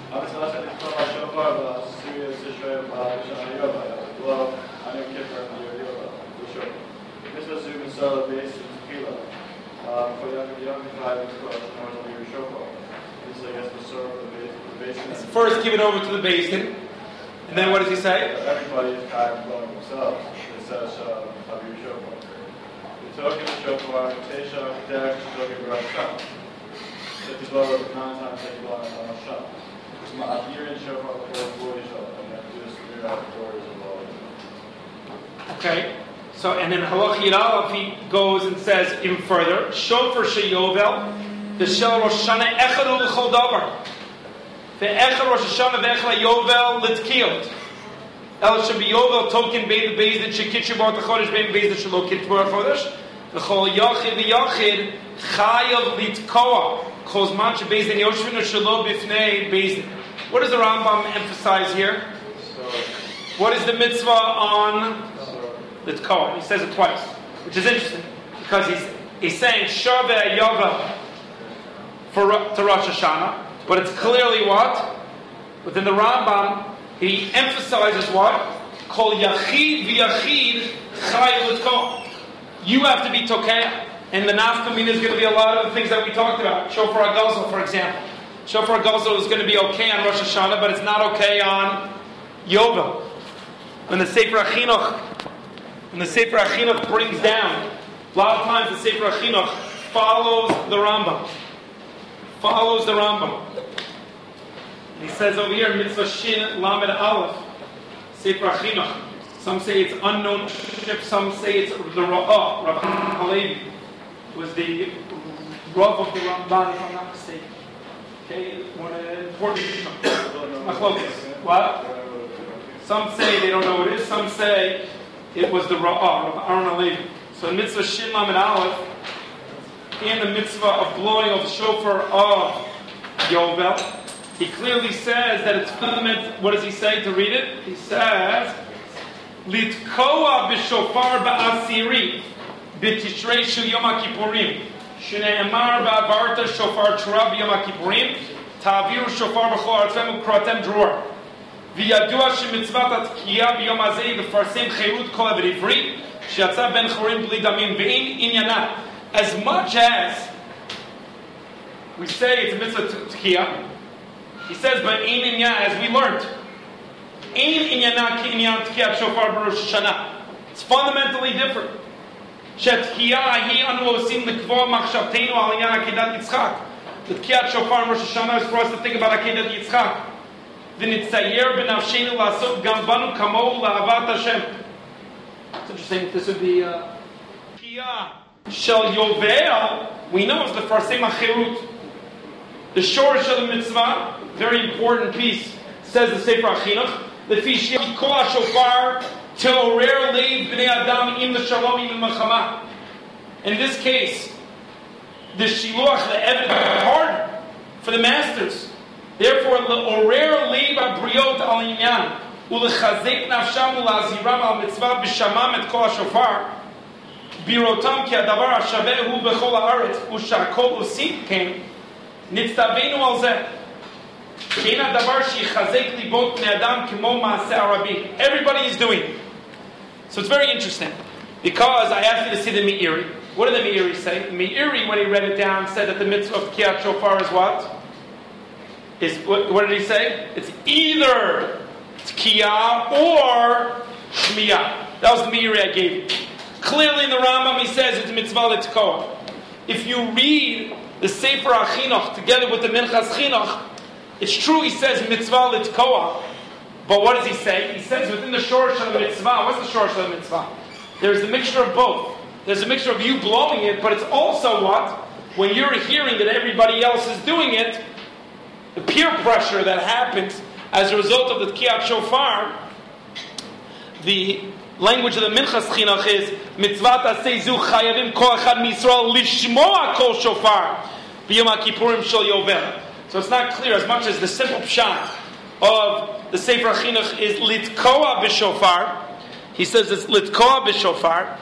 First, give it over to the basin, and then what does he say? Everybody is kind of blowing themselves. It says, "Havir shofar." The token of shofar, Tesha, Derek, token of Rav If you blow it nine times, then you blow it on a shot. Havir and shofar before forty shofar, and then just figure out the orders of all. Okay. So, and then Halach Yirah, if he goes and says even further, shofar sheyovel, the shel Rosh Hashanah echad l'chol davar. The Echad Rosh Hashanah ve'echad Yovel litkiyot. El should be Yovel token beid beis that shekitcher bar t'chodesh beid beis that shelo kit bar t'chodesh. L'chol yachid v'yachid chayav litkoa kol zman shebeis din yoshvin shelo bifnei beis din. What does the Rambam emphasize here? What is the mitzvah on litkoa? He says it twice, which is interesting because he's he's saying Shaveh Yovel for to Rosh Hashanah. But it's clearly what? Within the Rambam, he emphasizes what? Kol yachid v'yachid chay l'tko. You have to be tokeh. And the nafkamin is going to be a lot of the things that we talked about. Shofar HaGazel, for example. Shofar HaGazel is going to be okay on Rosh Hashanah, but it's not okay on Yovel. In the Sefer HaChinuch, And the Sefer HaChinuch brings down, a lot of times the Sefer HaChinuch follows the Rambam. Follows the Rambam. And he says over here, Mitzvah Shin Lamed Aleph, Sefer HaChinuch. Some say it's unknown, some say it's the Ra'ah, Rav Halevi, was the Rav of the Ramban, if I'm not mistaken. Okay, one important Machlokes. What? Some say they don't know what it is, some say it was the Ra'ah, Rav Aaron Halevi. So in Mitzvah Shin Lamed Aleph, in the mitzvah of blowing of the shofar of Yovel, he clearly says that it's fundamental. What does he say to read it? He says, Litkoa b'shofar ba'asiri b'tishrei shel Yom HaKippurim shne'emar ba'avarta shofar tzura b'Yom HaKippurim ta'aviru shofar b'chol aratzem u'kratem dror v'yadua shemitzvat atkiya b'yom hazeh l'farsim cherut kol eved ivri she'yatza ben chorim b'li damim ve'in inyana. As much as we say it's a mitzvah tkiya, he says, but ein inya, as we learned, ein inyana ki inyan tkiyat shofar b'Rosh Hashanah. It's fundamentally different. Shetkiya hi anu osim l'kvo machshavteinu al inyan akedat Yitzchak. The tkiyat shofar in Rosh Hashanah is for us to think about akedat Yitzchak. V'nitzayer b'nafshenu la'asot gam banu kamo la'avat Hashem. It's interesting. This would be uh, tkiyah. Shel Yovel, we know it's the Farsim HaCherut. The Shorish of the mitzvah, very important piece, says the Sefer HaChinuch, the Fish Yikol HaShofar Te'orer Leiv B'nei Adam Im L'Shalom Im L'Machama. In this case, the Shiluach, the Eved, the pardon for the masters. Therefore, L'Orer Leiv HaBriot Al Inyan U'Lechazek Nafsham U'La'aziram Al Mitzvah B'Shamam Et Kol HaShofar Birotam ki adavar hashaveh hu bechol haaretz u'shakol usim ken nitztaveinu al zeh kein adavar sheyichazek libot bnei adam kimo maaseh harabim. Everybody is doing it. So it's very interesting because I asked you to see the Meiri. What did the Meiri say? The Meiri, when he read it down, said that the mitzvah of Tkiyat Shofar is what? Is what, what did he say? It's either Tkiyah or Shmiyah. That was the Meiri I gave you. Clearly in the Rambam he says it's mitzvah l'tkoah. If you read the Sefer HaChinuch together with the Minchas Chinuch, it's true he says mitzvah l'tkoah, but what does he say? He says within the shorosh of the mitzvah, what's the shorosh of the mitzvah? There's a mixture of both. There's a mixture of you blowing it, but it's also what? When you're hearing that everybody else is doing it, the peer pressure that happens as a result of the Tkiyat Shofar, the language of the Minchas Chinuch is mitzvat aseizu chayavim kol echad miYisrael lishmoa kol shofar b'yom HaKippurim shel Yovel. So it's not clear as much as the simple pshat of the Sefer HaChinuch is litkoa b'shofar. He says it's litkoa b'shofar.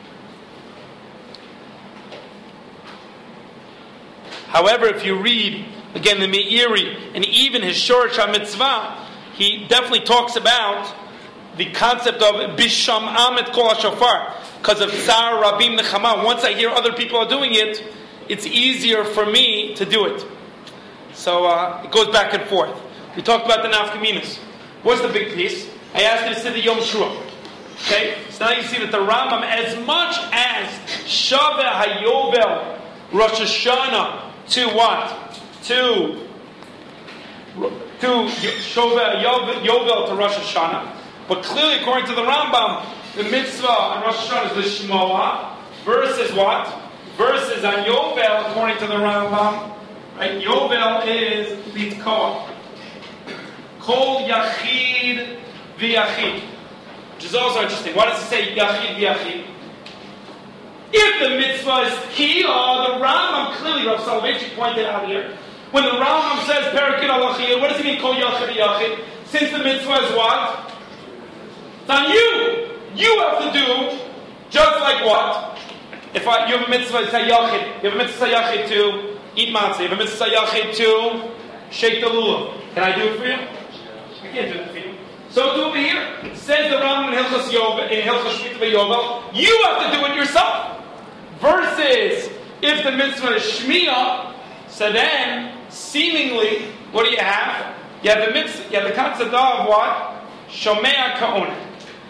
However, if you read again the Meiri and even his Shorish HaMitzvah, he definitely talks about the concept of Bisham'am et Kol HaShofar. Because of Tsar Rabim Nechama. Once I hear other people are doing it, it's easier for me to do it. So uh, it goes back and forth. We talked about the Nafkaminas. What's the big piece? I asked you to see the Yom Shua. Okay? So now you see that the Rambam, as much as Shaveh HaYovel Rosh Hashanah to what? To to Shaveh Yovel to Rosh Hashanah. But clearly, according to the Rambam, the mitzvah on Rosh Hashanah is Lishmoa versus what? Versus on Yovel, according to the Rambam, right? Yovel is Litkoa. Kol Yachid V'Yachid. Which is also interesting. Why does it say Yachid V'Yachid? If the mitzvah is Kiyah, the Rambam, clearly, Rav Soloveitchik pointed out here, when the Rambam says Perakid Alachiyah, what does he mean Kol Yachid V'Yachid? Since the mitzvah is what? It's on you. You have to do just like what? If I, you have a mitzvah sayachid, you have a mitzvah sayachid to eat matzah, you have a mitzvah sayachid to shake the lulav. Can I do it for you? I can't do it for you. So do over here. It says the Rambam in Hilchos Yovel, in Hilchos Shmita V'Yovel, you have to do it yourself. Versus if the mitzvah is shmiyah, so then seemingly, what do you have? You have the mitzvah, you have the concept of what? Shomea ka'oneh.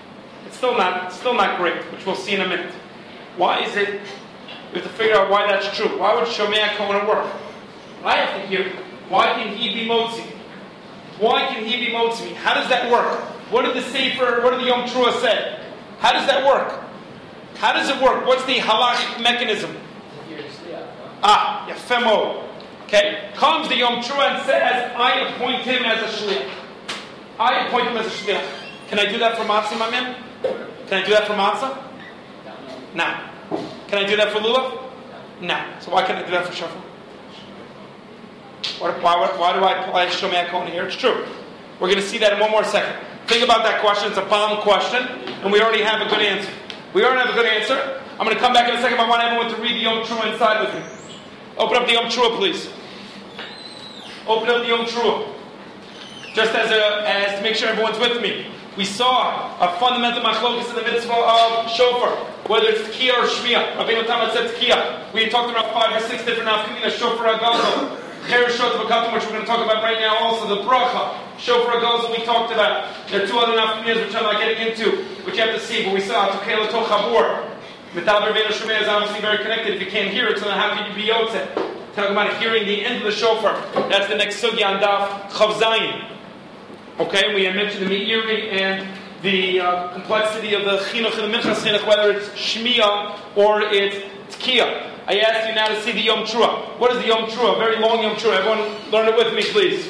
It's still not, still not great, which we'll see in a minute. Why is it? We have to figure out why that's true. Why would Shomei Kohen work? I have to hear. Why can he be motzi? Why can he be motzi? How does that work? What did the Sefer, what did the Yom Teruah say? How does that work? How does it work? What's the halachic mechanism? Ah, Yafemo. Okay, comes the Yom Teruah and says, I appoint him as a shliach. I appoint him as a shliach. Can I do that for matzah, my man? Can I do that for matzah? No. Can I do that for lulav? No. So why can't I do that for shofar? Why, why, why do I apply Shomei Kohen here? It's true. We're going to see that in one more second. Think about that question. It's a bomb question, and we already have a good answer. We already have a good answer. I'm going to come back in a second, but I want everyone to read the Yom Teruah inside with me. Open up the Yom Teruah, please. Open up the Yom Teruah. Just as a, as to make sure everyone's with me. We saw a fundamental machlokas in the mitzvah of shofar, whether it's Tkiya or Shmiya. Rabbeinu Tam said Tkiya. We had talked about five or six different nafkamina, shofar agazel, chereshot v'katim, which we're going to talk about right now also, the bracha, shofar agazel we talked about. There are two other nafkaminas which I'm not getting into, which you have to see, but we saw Tukei L'toch Habur. Metal Rabbeinu Shomei is obviously very connected. If you can't hear it, so then how can you be yotzeh? Talking about hearing the end of the shofar. That's the next sugya on Daf Chav Zayin. Okay, we had mentioned the Meiri and the uh, complexity of the chinuch and the minchas chinuch, whether it's shmiya or it's tkiya. I asked you now to see the Yom Teruah. What is the Yom Teruah? A very long Yom Teruah. Everyone learn it with me, please.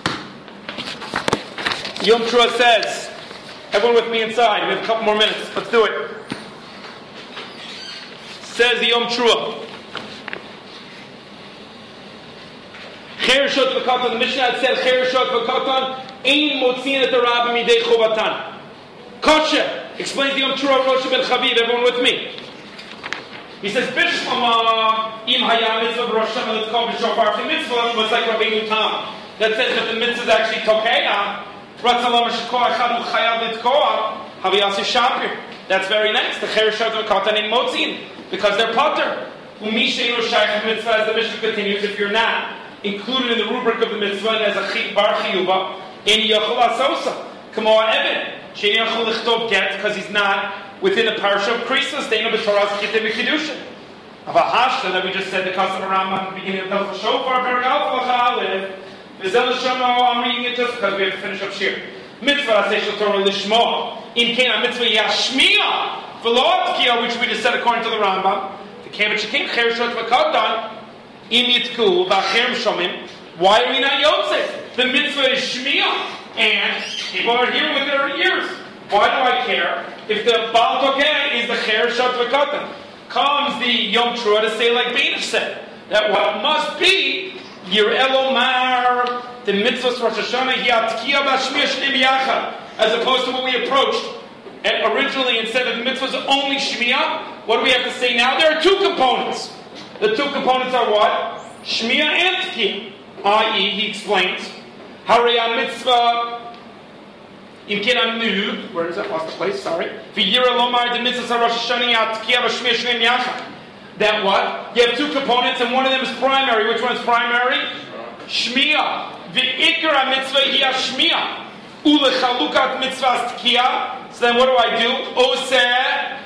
Yom Teruah says, everyone with me inside. We have a couple more minutes. Let's do it. Says the Yom Teruah. Chereshot v'katan. The Mishnah said Chereshot v'katan. Ein motzin et harabah midei chovatan. Kosher explains the Yom Teruah Rosh ben Chaviv. Everyone with me? He says Bishmama im hayam mitzvah Rosh Hashanah l'tkom b'shofar. The mitzvah was like Rabbeinu Tam that says that the mitzvah is actually tokeya. Ratzalam shekor echad u'chayav l'tkoa haviyasi shapir. That's very nice. The Chereshot v'katan ein motzin because they're pater. Umi sheinu shaykh mitzvah, as the Mishnah continues, if you're not included in the rubric of the mitzvah and as a chit bar chiyuva. In Yachol Asosa, Kamo Eben, Shein Yachol Lichtov Get, because he's not within the parsha of Krisos, they know the Torah's Kitim Kedushin. Of a Hashta that we just said, the custom of Rambam at the beginning of the Shofar, Bergal Flachalev, Vizel Shamo, I'm reading it just because we have to finish up Shir. Mitzvah Aseshel Torah Lishmo, in Kena Mitzvah Yashmiya, Velotkia, which we just said according to the Rambam, the Kemet Shekin, Chereshot V'Katan, Im Yitku, V'Acher Shomim. Why are we not Yotzei? The mitzvah is Shmiya, and people are here with their ears. Why do I care? If the Baal Tokeh is the Chereshot v'Katan, comes the Yom Teruah to say like Beinish said, that what must be Yir Elomar, the mitzvahs Rosh Hashanah, Yatkiya B'Shmiya Shneim Yachad, as opposed to what we approached. And originally, instead of the mitzvahs only Shmiya, what do we have to say now? There are two components. The two components are what? Shmiya and Tkiya. that is, he explains, Haraya mitzvah, imkin anu, where is that? Lost the place, sorry. V'yira lomar the mitzvah Rosh Hashanah yatkiya v'shmiya shneim yachad. That what? You have two components, and one of them is primary. Which one is primary? Shmiya. V'ikra mitzvah hiya shmiya. Ulechalukat mitzvah tkiya. So then what do I do? Oseh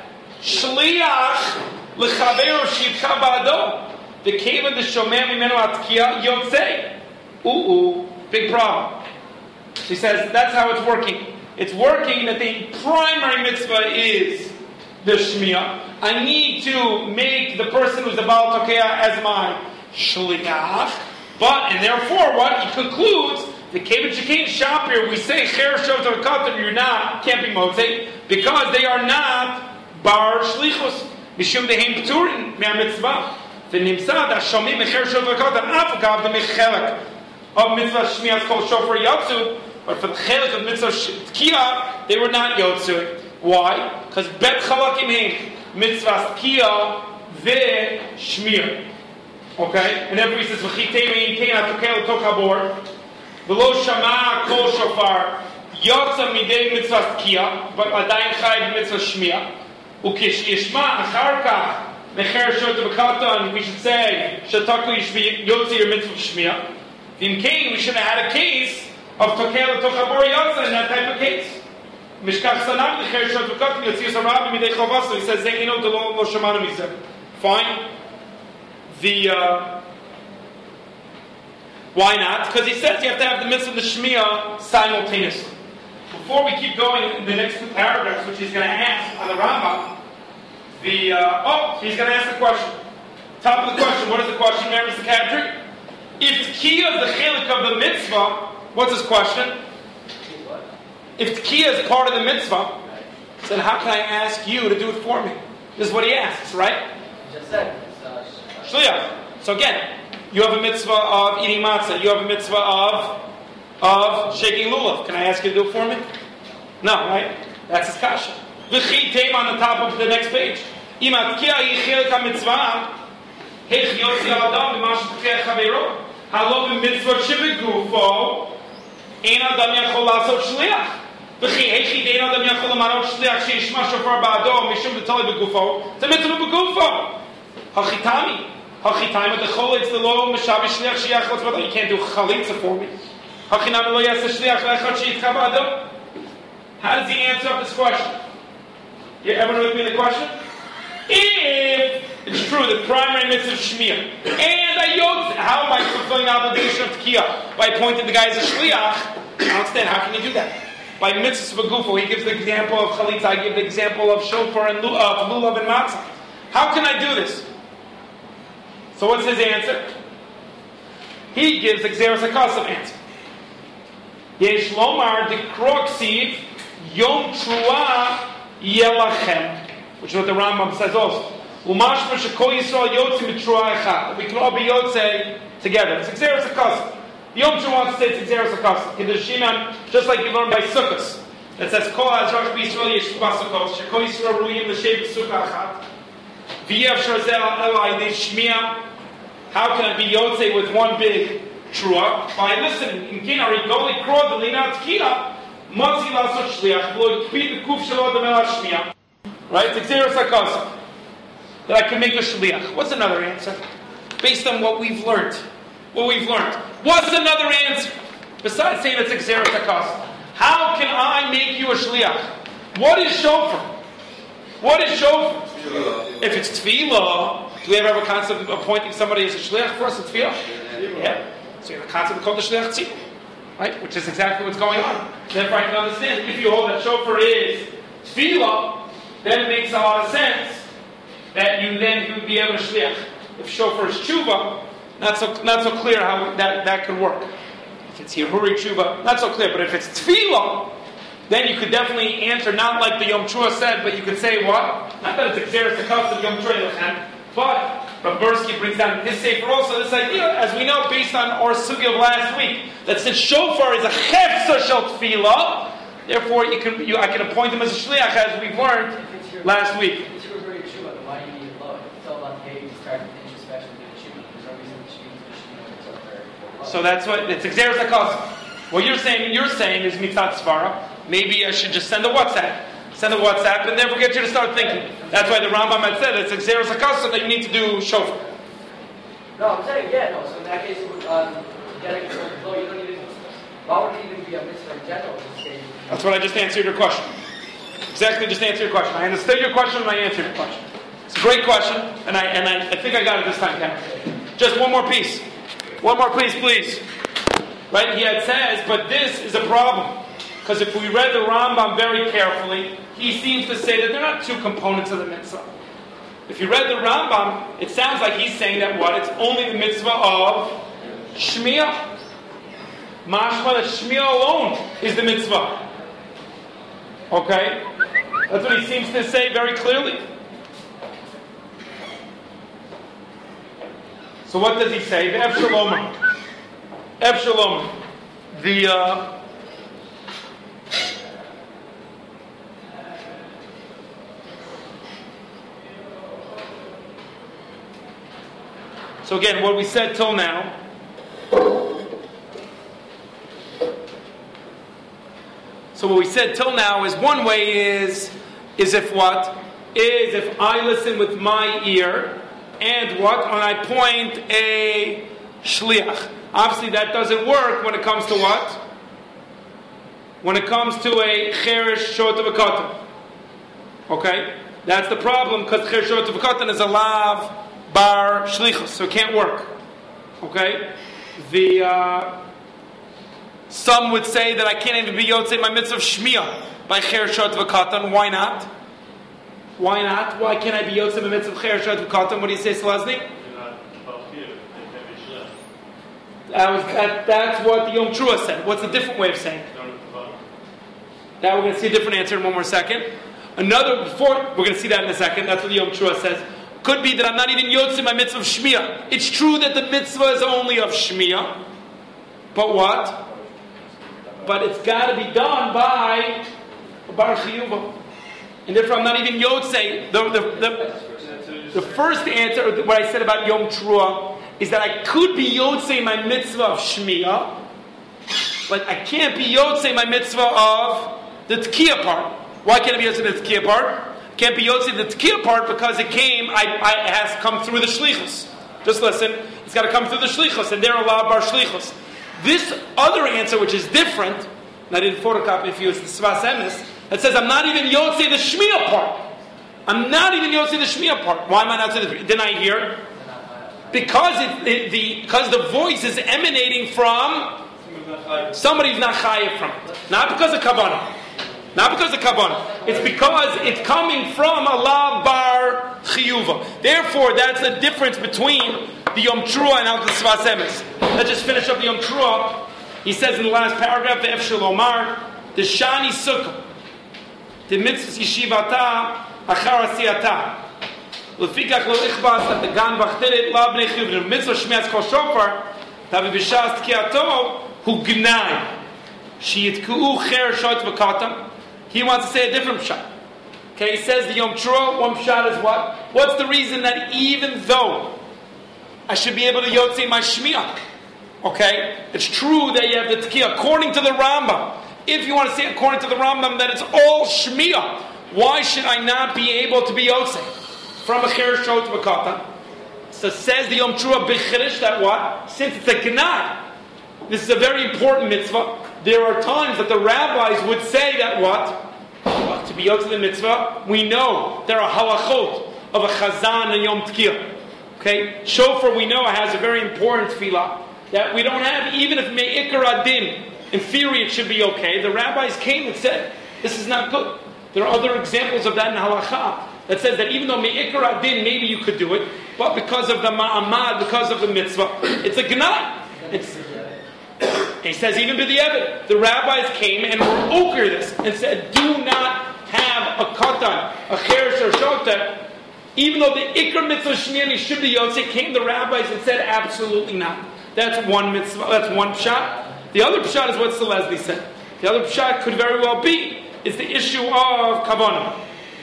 shliach lechaveru shitcha ba'ado. The kevin the shomem imenu atkiya yotzei. Ooh, ooh. Big problem. She says that's how it's working. It's working that the primary mitzvah is the shmiya. I need to make the person who's the Baal Tokea as my shliach. But, and therefore, what? He concludes, the Kevin Shekin Shapir, we say, Chereshot v'Katan, you're not, can't be Motzei, because they are not Bar Shlichus. Mishum dehem Pturin, Mea Mitzvah. V'nimsad, Hashomim, Chereshot v'Katan, Afagav, the Mechelek of Mitzvah Shmiya is called Shofar Yotzu, but for the Chelek of Mitzvah Tkiya, they were not Yotzu. Why? Because Bet Chalakim Heim, Mitzvah Tkiya, Ve Shmir. Okay? And everybody says, V'chitei me'in kein atokel tok habor, V'lo shama kol shofar, Yotza midei mitzvah tkiya, but adayin chai mitzvah shmiya. Ukish yishma achar kach, Mechereshot v'Katan, we should say, Shataku yotzi your mitzvah shmiya. V'im kein, we should have had a case of tokel tok habor Yotza in that type of case. Mishkach Sanam, the Cher Shot Vukot, Yotzius Arabim, Midei Chovaso, he says, Ze'ino Delo Lo Shemanu Mizeh. Fine. The, uh, why not? Because he says you have to have the mitzvah of the Shmiya simultaneously. Before we keep going in the next two paragraphs, which he's going to ask on the Rambam, the, uh, oh, he's going to ask the question. Top of the question, what is the question, Mary Mister Kadri? If Tkiya is the chilik of the mitzvah, what's his question? If Tkiya is part of the mitzvah, then how can I ask you to do it for me? This is what he asks, right? You just said it's, uh, Shliach. So again, you have a mitzvah of eating matzah. You have a mitzvah of of shaking lulav. Can I ask you to do it for me? No, right? That's his kasha. V'chi teim on the top of the next page. Ima tkiya hi chilik ha-mitzvah hech yotzi al-adam b'mash tkiya chaveiro halo b'mitzvah shebegufo ein adam yachol lasot shliach. V'chi hechi dein adam yachol amarot shliach sheishma shofar ba'ado mishum b'tali begufo. It's a mitzvah begufo. Hachitami. Hachitami b'chol it's the lo mishabi shliach sheyachol tzvada. You can't do chalitza for me. Hachinami lo yasa shliach le'echad sheitcha ba'ado. How does he answer up this question? You everyone with me in the question? If it's true, the primary mitzvah of Shmiya, and I yod, how am I fulfilling the obligation of Tkiya? By appointing the guy as a shliach? I don't understand. How can you do that? By mitzvah begufo, he gives the example of chalitza. I give the example of shofar and uh, lulav and matzah. How can I do this? So what's his answer? He gives the Xeris HaKasav answer. Yesh lomar dekroksiv Yom Trua Yelachem, which is what the Rambam says also. Umashma Shekol Yisrael Yotzi Mitrua Echad. We can all be Yotze together. It's Xeris HaKasav. Yom Trua wants to say it's Xeris HaKasav. Kiddush Shimon, just like you learned by Sukkos. That says Kol Azrach B'Yisrael Yesh Basukos. Shekol Yisrael Ruyim L'Shev B'Sukkah Echad. V'yev Sharzel Elai De Shmiya. How can I be Yotze with one big Trua? By listening. In Kinari Goli Krod L'Lina Tkina. Right? It's Xeris HaKasav. That I can make a shliach. What's another answer? Based on what we've learned. What we've learned. What's another answer? Besides saying it's Xeris HaKasav. How can I make you a shliach? What is shofar? What is shofar? If it's tefillah, do we ever have a concept of appointing somebody as a shliach for us? It's tefillah. Yeah. So you have a concept called the shliach tzibur. Right? Which is exactly what's going on. Therefore I can understand, if you hold that shofar is tefillah, then it makes a lot of sense that you then would be able to shliach. If shofar is tshuva, not so not so clear how that, that could work. If it's hiruri tshuva, not so clear. But if it's tefillah, then you could definitely answer not like the Yom Trua said, but you could say what? Not that it's Xeris HaKasav Yom Trua, but Babursky brings down his sefer also this idea, as we know, based on our sugi of last week, that since shofar is a chefsa shel tefillah, therefore you can, you, I can appoint him as a shliach, as we've learned last week. It's your very tshuva, then why do you need a load? It's all about hey, you start with introspection and tshuva. There's no reason to choose the tshuva. So that's what it's Xeris HaKasav. What you're saying, you're saying is mitzat svara. Maybe I should just send a WhatsApp. Send a WhatsApp and therefore get you to start thinking. That's why the Rambam had said it's Xeris HaKasav that you need to do shofar. No, I'm saying, yeah, no. So in that case, um, getting to flow, you don't even, why would it even be a mitzvah in general? That's what I just answered your question. Exactly, just answered your question. I understood your question and I answered your question. It's a great question, and I and I, I think I got it this time, Ken. Just one more piece. One more piece, please. Right? He had says, but this is a problem. Because if we read the Rambam very carefully, he seems to say that they're not two components of the mitzvah. If you read the Rambam, it sounds like he's saying that what? It's only the mitzvah of Shmiya. Mashma, that Shmiya alone is the mitzvah. Okay? That's what he seems to say very clearly. So what does he say? The Ev Shalom. Ev Shalom. The... Uh, So again, what we said till now, so what we said till now is one way is, is if what? Is if I listen with my ear, and what? When I point a shliach. Obviously that doesn't work when it comes to what? when it comes to a cherish short of a katan. Okay? That's the problem, because cherish short of a katan is a lav bar shlichus, so it can't work. Okay? The uh, some would say that I can't even be yotzei my mitzvah of shmiyah by cherish short of a katan. Why not? Why not? Why can't I be yotzei my mitzvah of cherish short of a katan? What do you say, Selazny? That was, that, that's what the Yom Trua said. What's a different way of saying it? That we're going to see a different answer in one more second. Another, before, we're going to see that in a second. That's what the Yom Trua says. Could be that I'm not even yotzei my mitzvah of shmiyah. It's true that the mitzvah is only of shmiyah. But what? But it's got to be done by a bar chiyuva. And therefore I'm not even yotzei. The, the, the, the first answer, what I said about Yom Trua, is that I could be yotzei my mitzvah of shmiyah, but I can't be yotzei my mitzvah of the tkiyah part. Why can't I be yotzei the tkiyah part? Can't be yotzei the tkiyah part because it came, I, I, it has come through the shlichus. Just listen, it's got to come through the shlichus, and they're allowed bar shlichus. This other answer, which is different, and I didn't photocopy for you, it's the Svas Emes, that says I'm not even yotzei the shmiyah part. I'm not even yotzei the shmiyah part. Why am I not yotzei the? Didn't I hear? Because it, it, the because the voice is emanating from somebody who's not chayiv from it, not because of kavanah, not because of kavanah. It's because it's coming from a lav bar chiyuva. Therefore, that's the difference between the Yom Trua and how the Svas Emes. Let's just finish up the Yom Trua. He says in the last paragraph, the Efshel Omar, the Shani Sukkah, the mitzvah yeshivata achar asiyata. Lefikach lo ichbas at the gan bachtirit la bnei chiyuv. The mitzvah shmias kol shofar tavi b'shas tkiyato hu gnai sheyitku cher shot v'katam. He wants to say a different pshat. Okay, he says the Yom Trua, one pshat is what? What's the reason that even though I should be able to yotzei my shmiyah? Okay, it's true that you have the tkiyah according to the Rambam. If you want to say according to the Rambam that it's all shmiyah, why should I not be able to be yotzei from a cherish shot to a katan? So says the Yom Trua b'chirish that what? Since it's a gnai, this is a very important mitzvah. There are times that the rabbis would say that what? Well, to be yotzei the mitzvah, we know there are halachot of a chazan and Yom Tkiyah. Okay, shofar we know has a very important tefillah that we don't have, even if me'ikar adin, in theory it should be okay. The rabbis came and said, this is not good. There are other examples of that in halacha that says that even though me'ikar adin, maybe you could do it, but because of the ma'amad, because of the mitzvah, it's a gnai. It's, he says even b'di'evet, the rabbis came and were oker this and said, do not have a katan, a cheresh or shota, even though the ikar mitzvah shmiyani should be yotzei, came the rabbis and said absolutely not. That's one mitzvah. That's one pshat. The other pshat is what Selesny said. The other pshat could very well be is the issue of kavanah.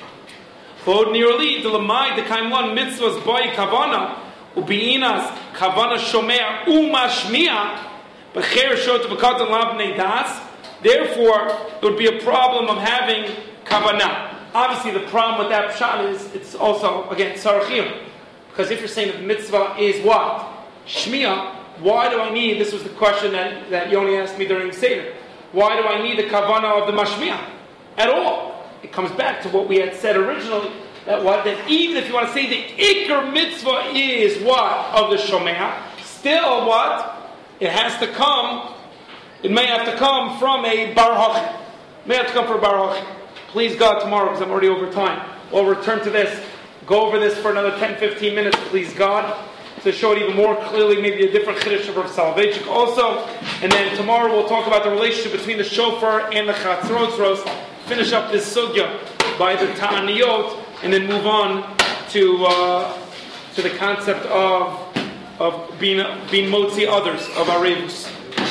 Bod nearly the lamai the kaimlan mitzvahs by kavanah ubiinas kavanah shomer umashmia b'cher shot v'katan labnei das. Therefore, there would be a problem of having kavanah. Obviously, the problem with that pshat is it's also again sarachim, because if you're saying that the mitzvah is what shmiyah. Why do I need, this was the question that, that Yoni asked me during Seder, why do I need the kavanah of the mashmiyah at all? It comes back to what we had said originally, that what that even if you want to say the ikar mitzvah is what? Of the shomea, still what? It has to come, it may have to come from a bar hachi. It may have to come from a bar hachi. Please God, tomorrow, because I'm already over time, we'll return to this, go over this for another ten to fifteen minutes, please God, to show it even more clearly, maybe a different chiddush of Rav Soloveitchik also. And then tomorrow we'll talk about the relationship between the shofar and the chatzrot roast. Finish up this sugya by the ta'aniyot, and then move on to uh, to the concept of of being being motzi others of arevus.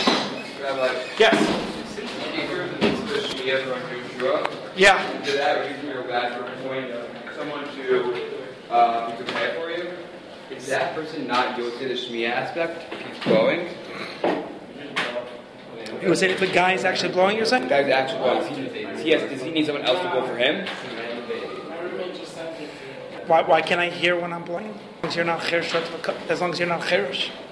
Yes. Yeah. Did that reason you're back for a point? Someone to uh, to pray for you. Is that person not yotzei the shmiyah aspect? Keeps blowing. You were saying if the guy is actually blowing, you're saying? The guy's actually blowing. Does he, does he, has, does he need someone else to blow for him? Why, why can't I hear when I'm blowing? As long as you're not cherish, as long as you're not cherish.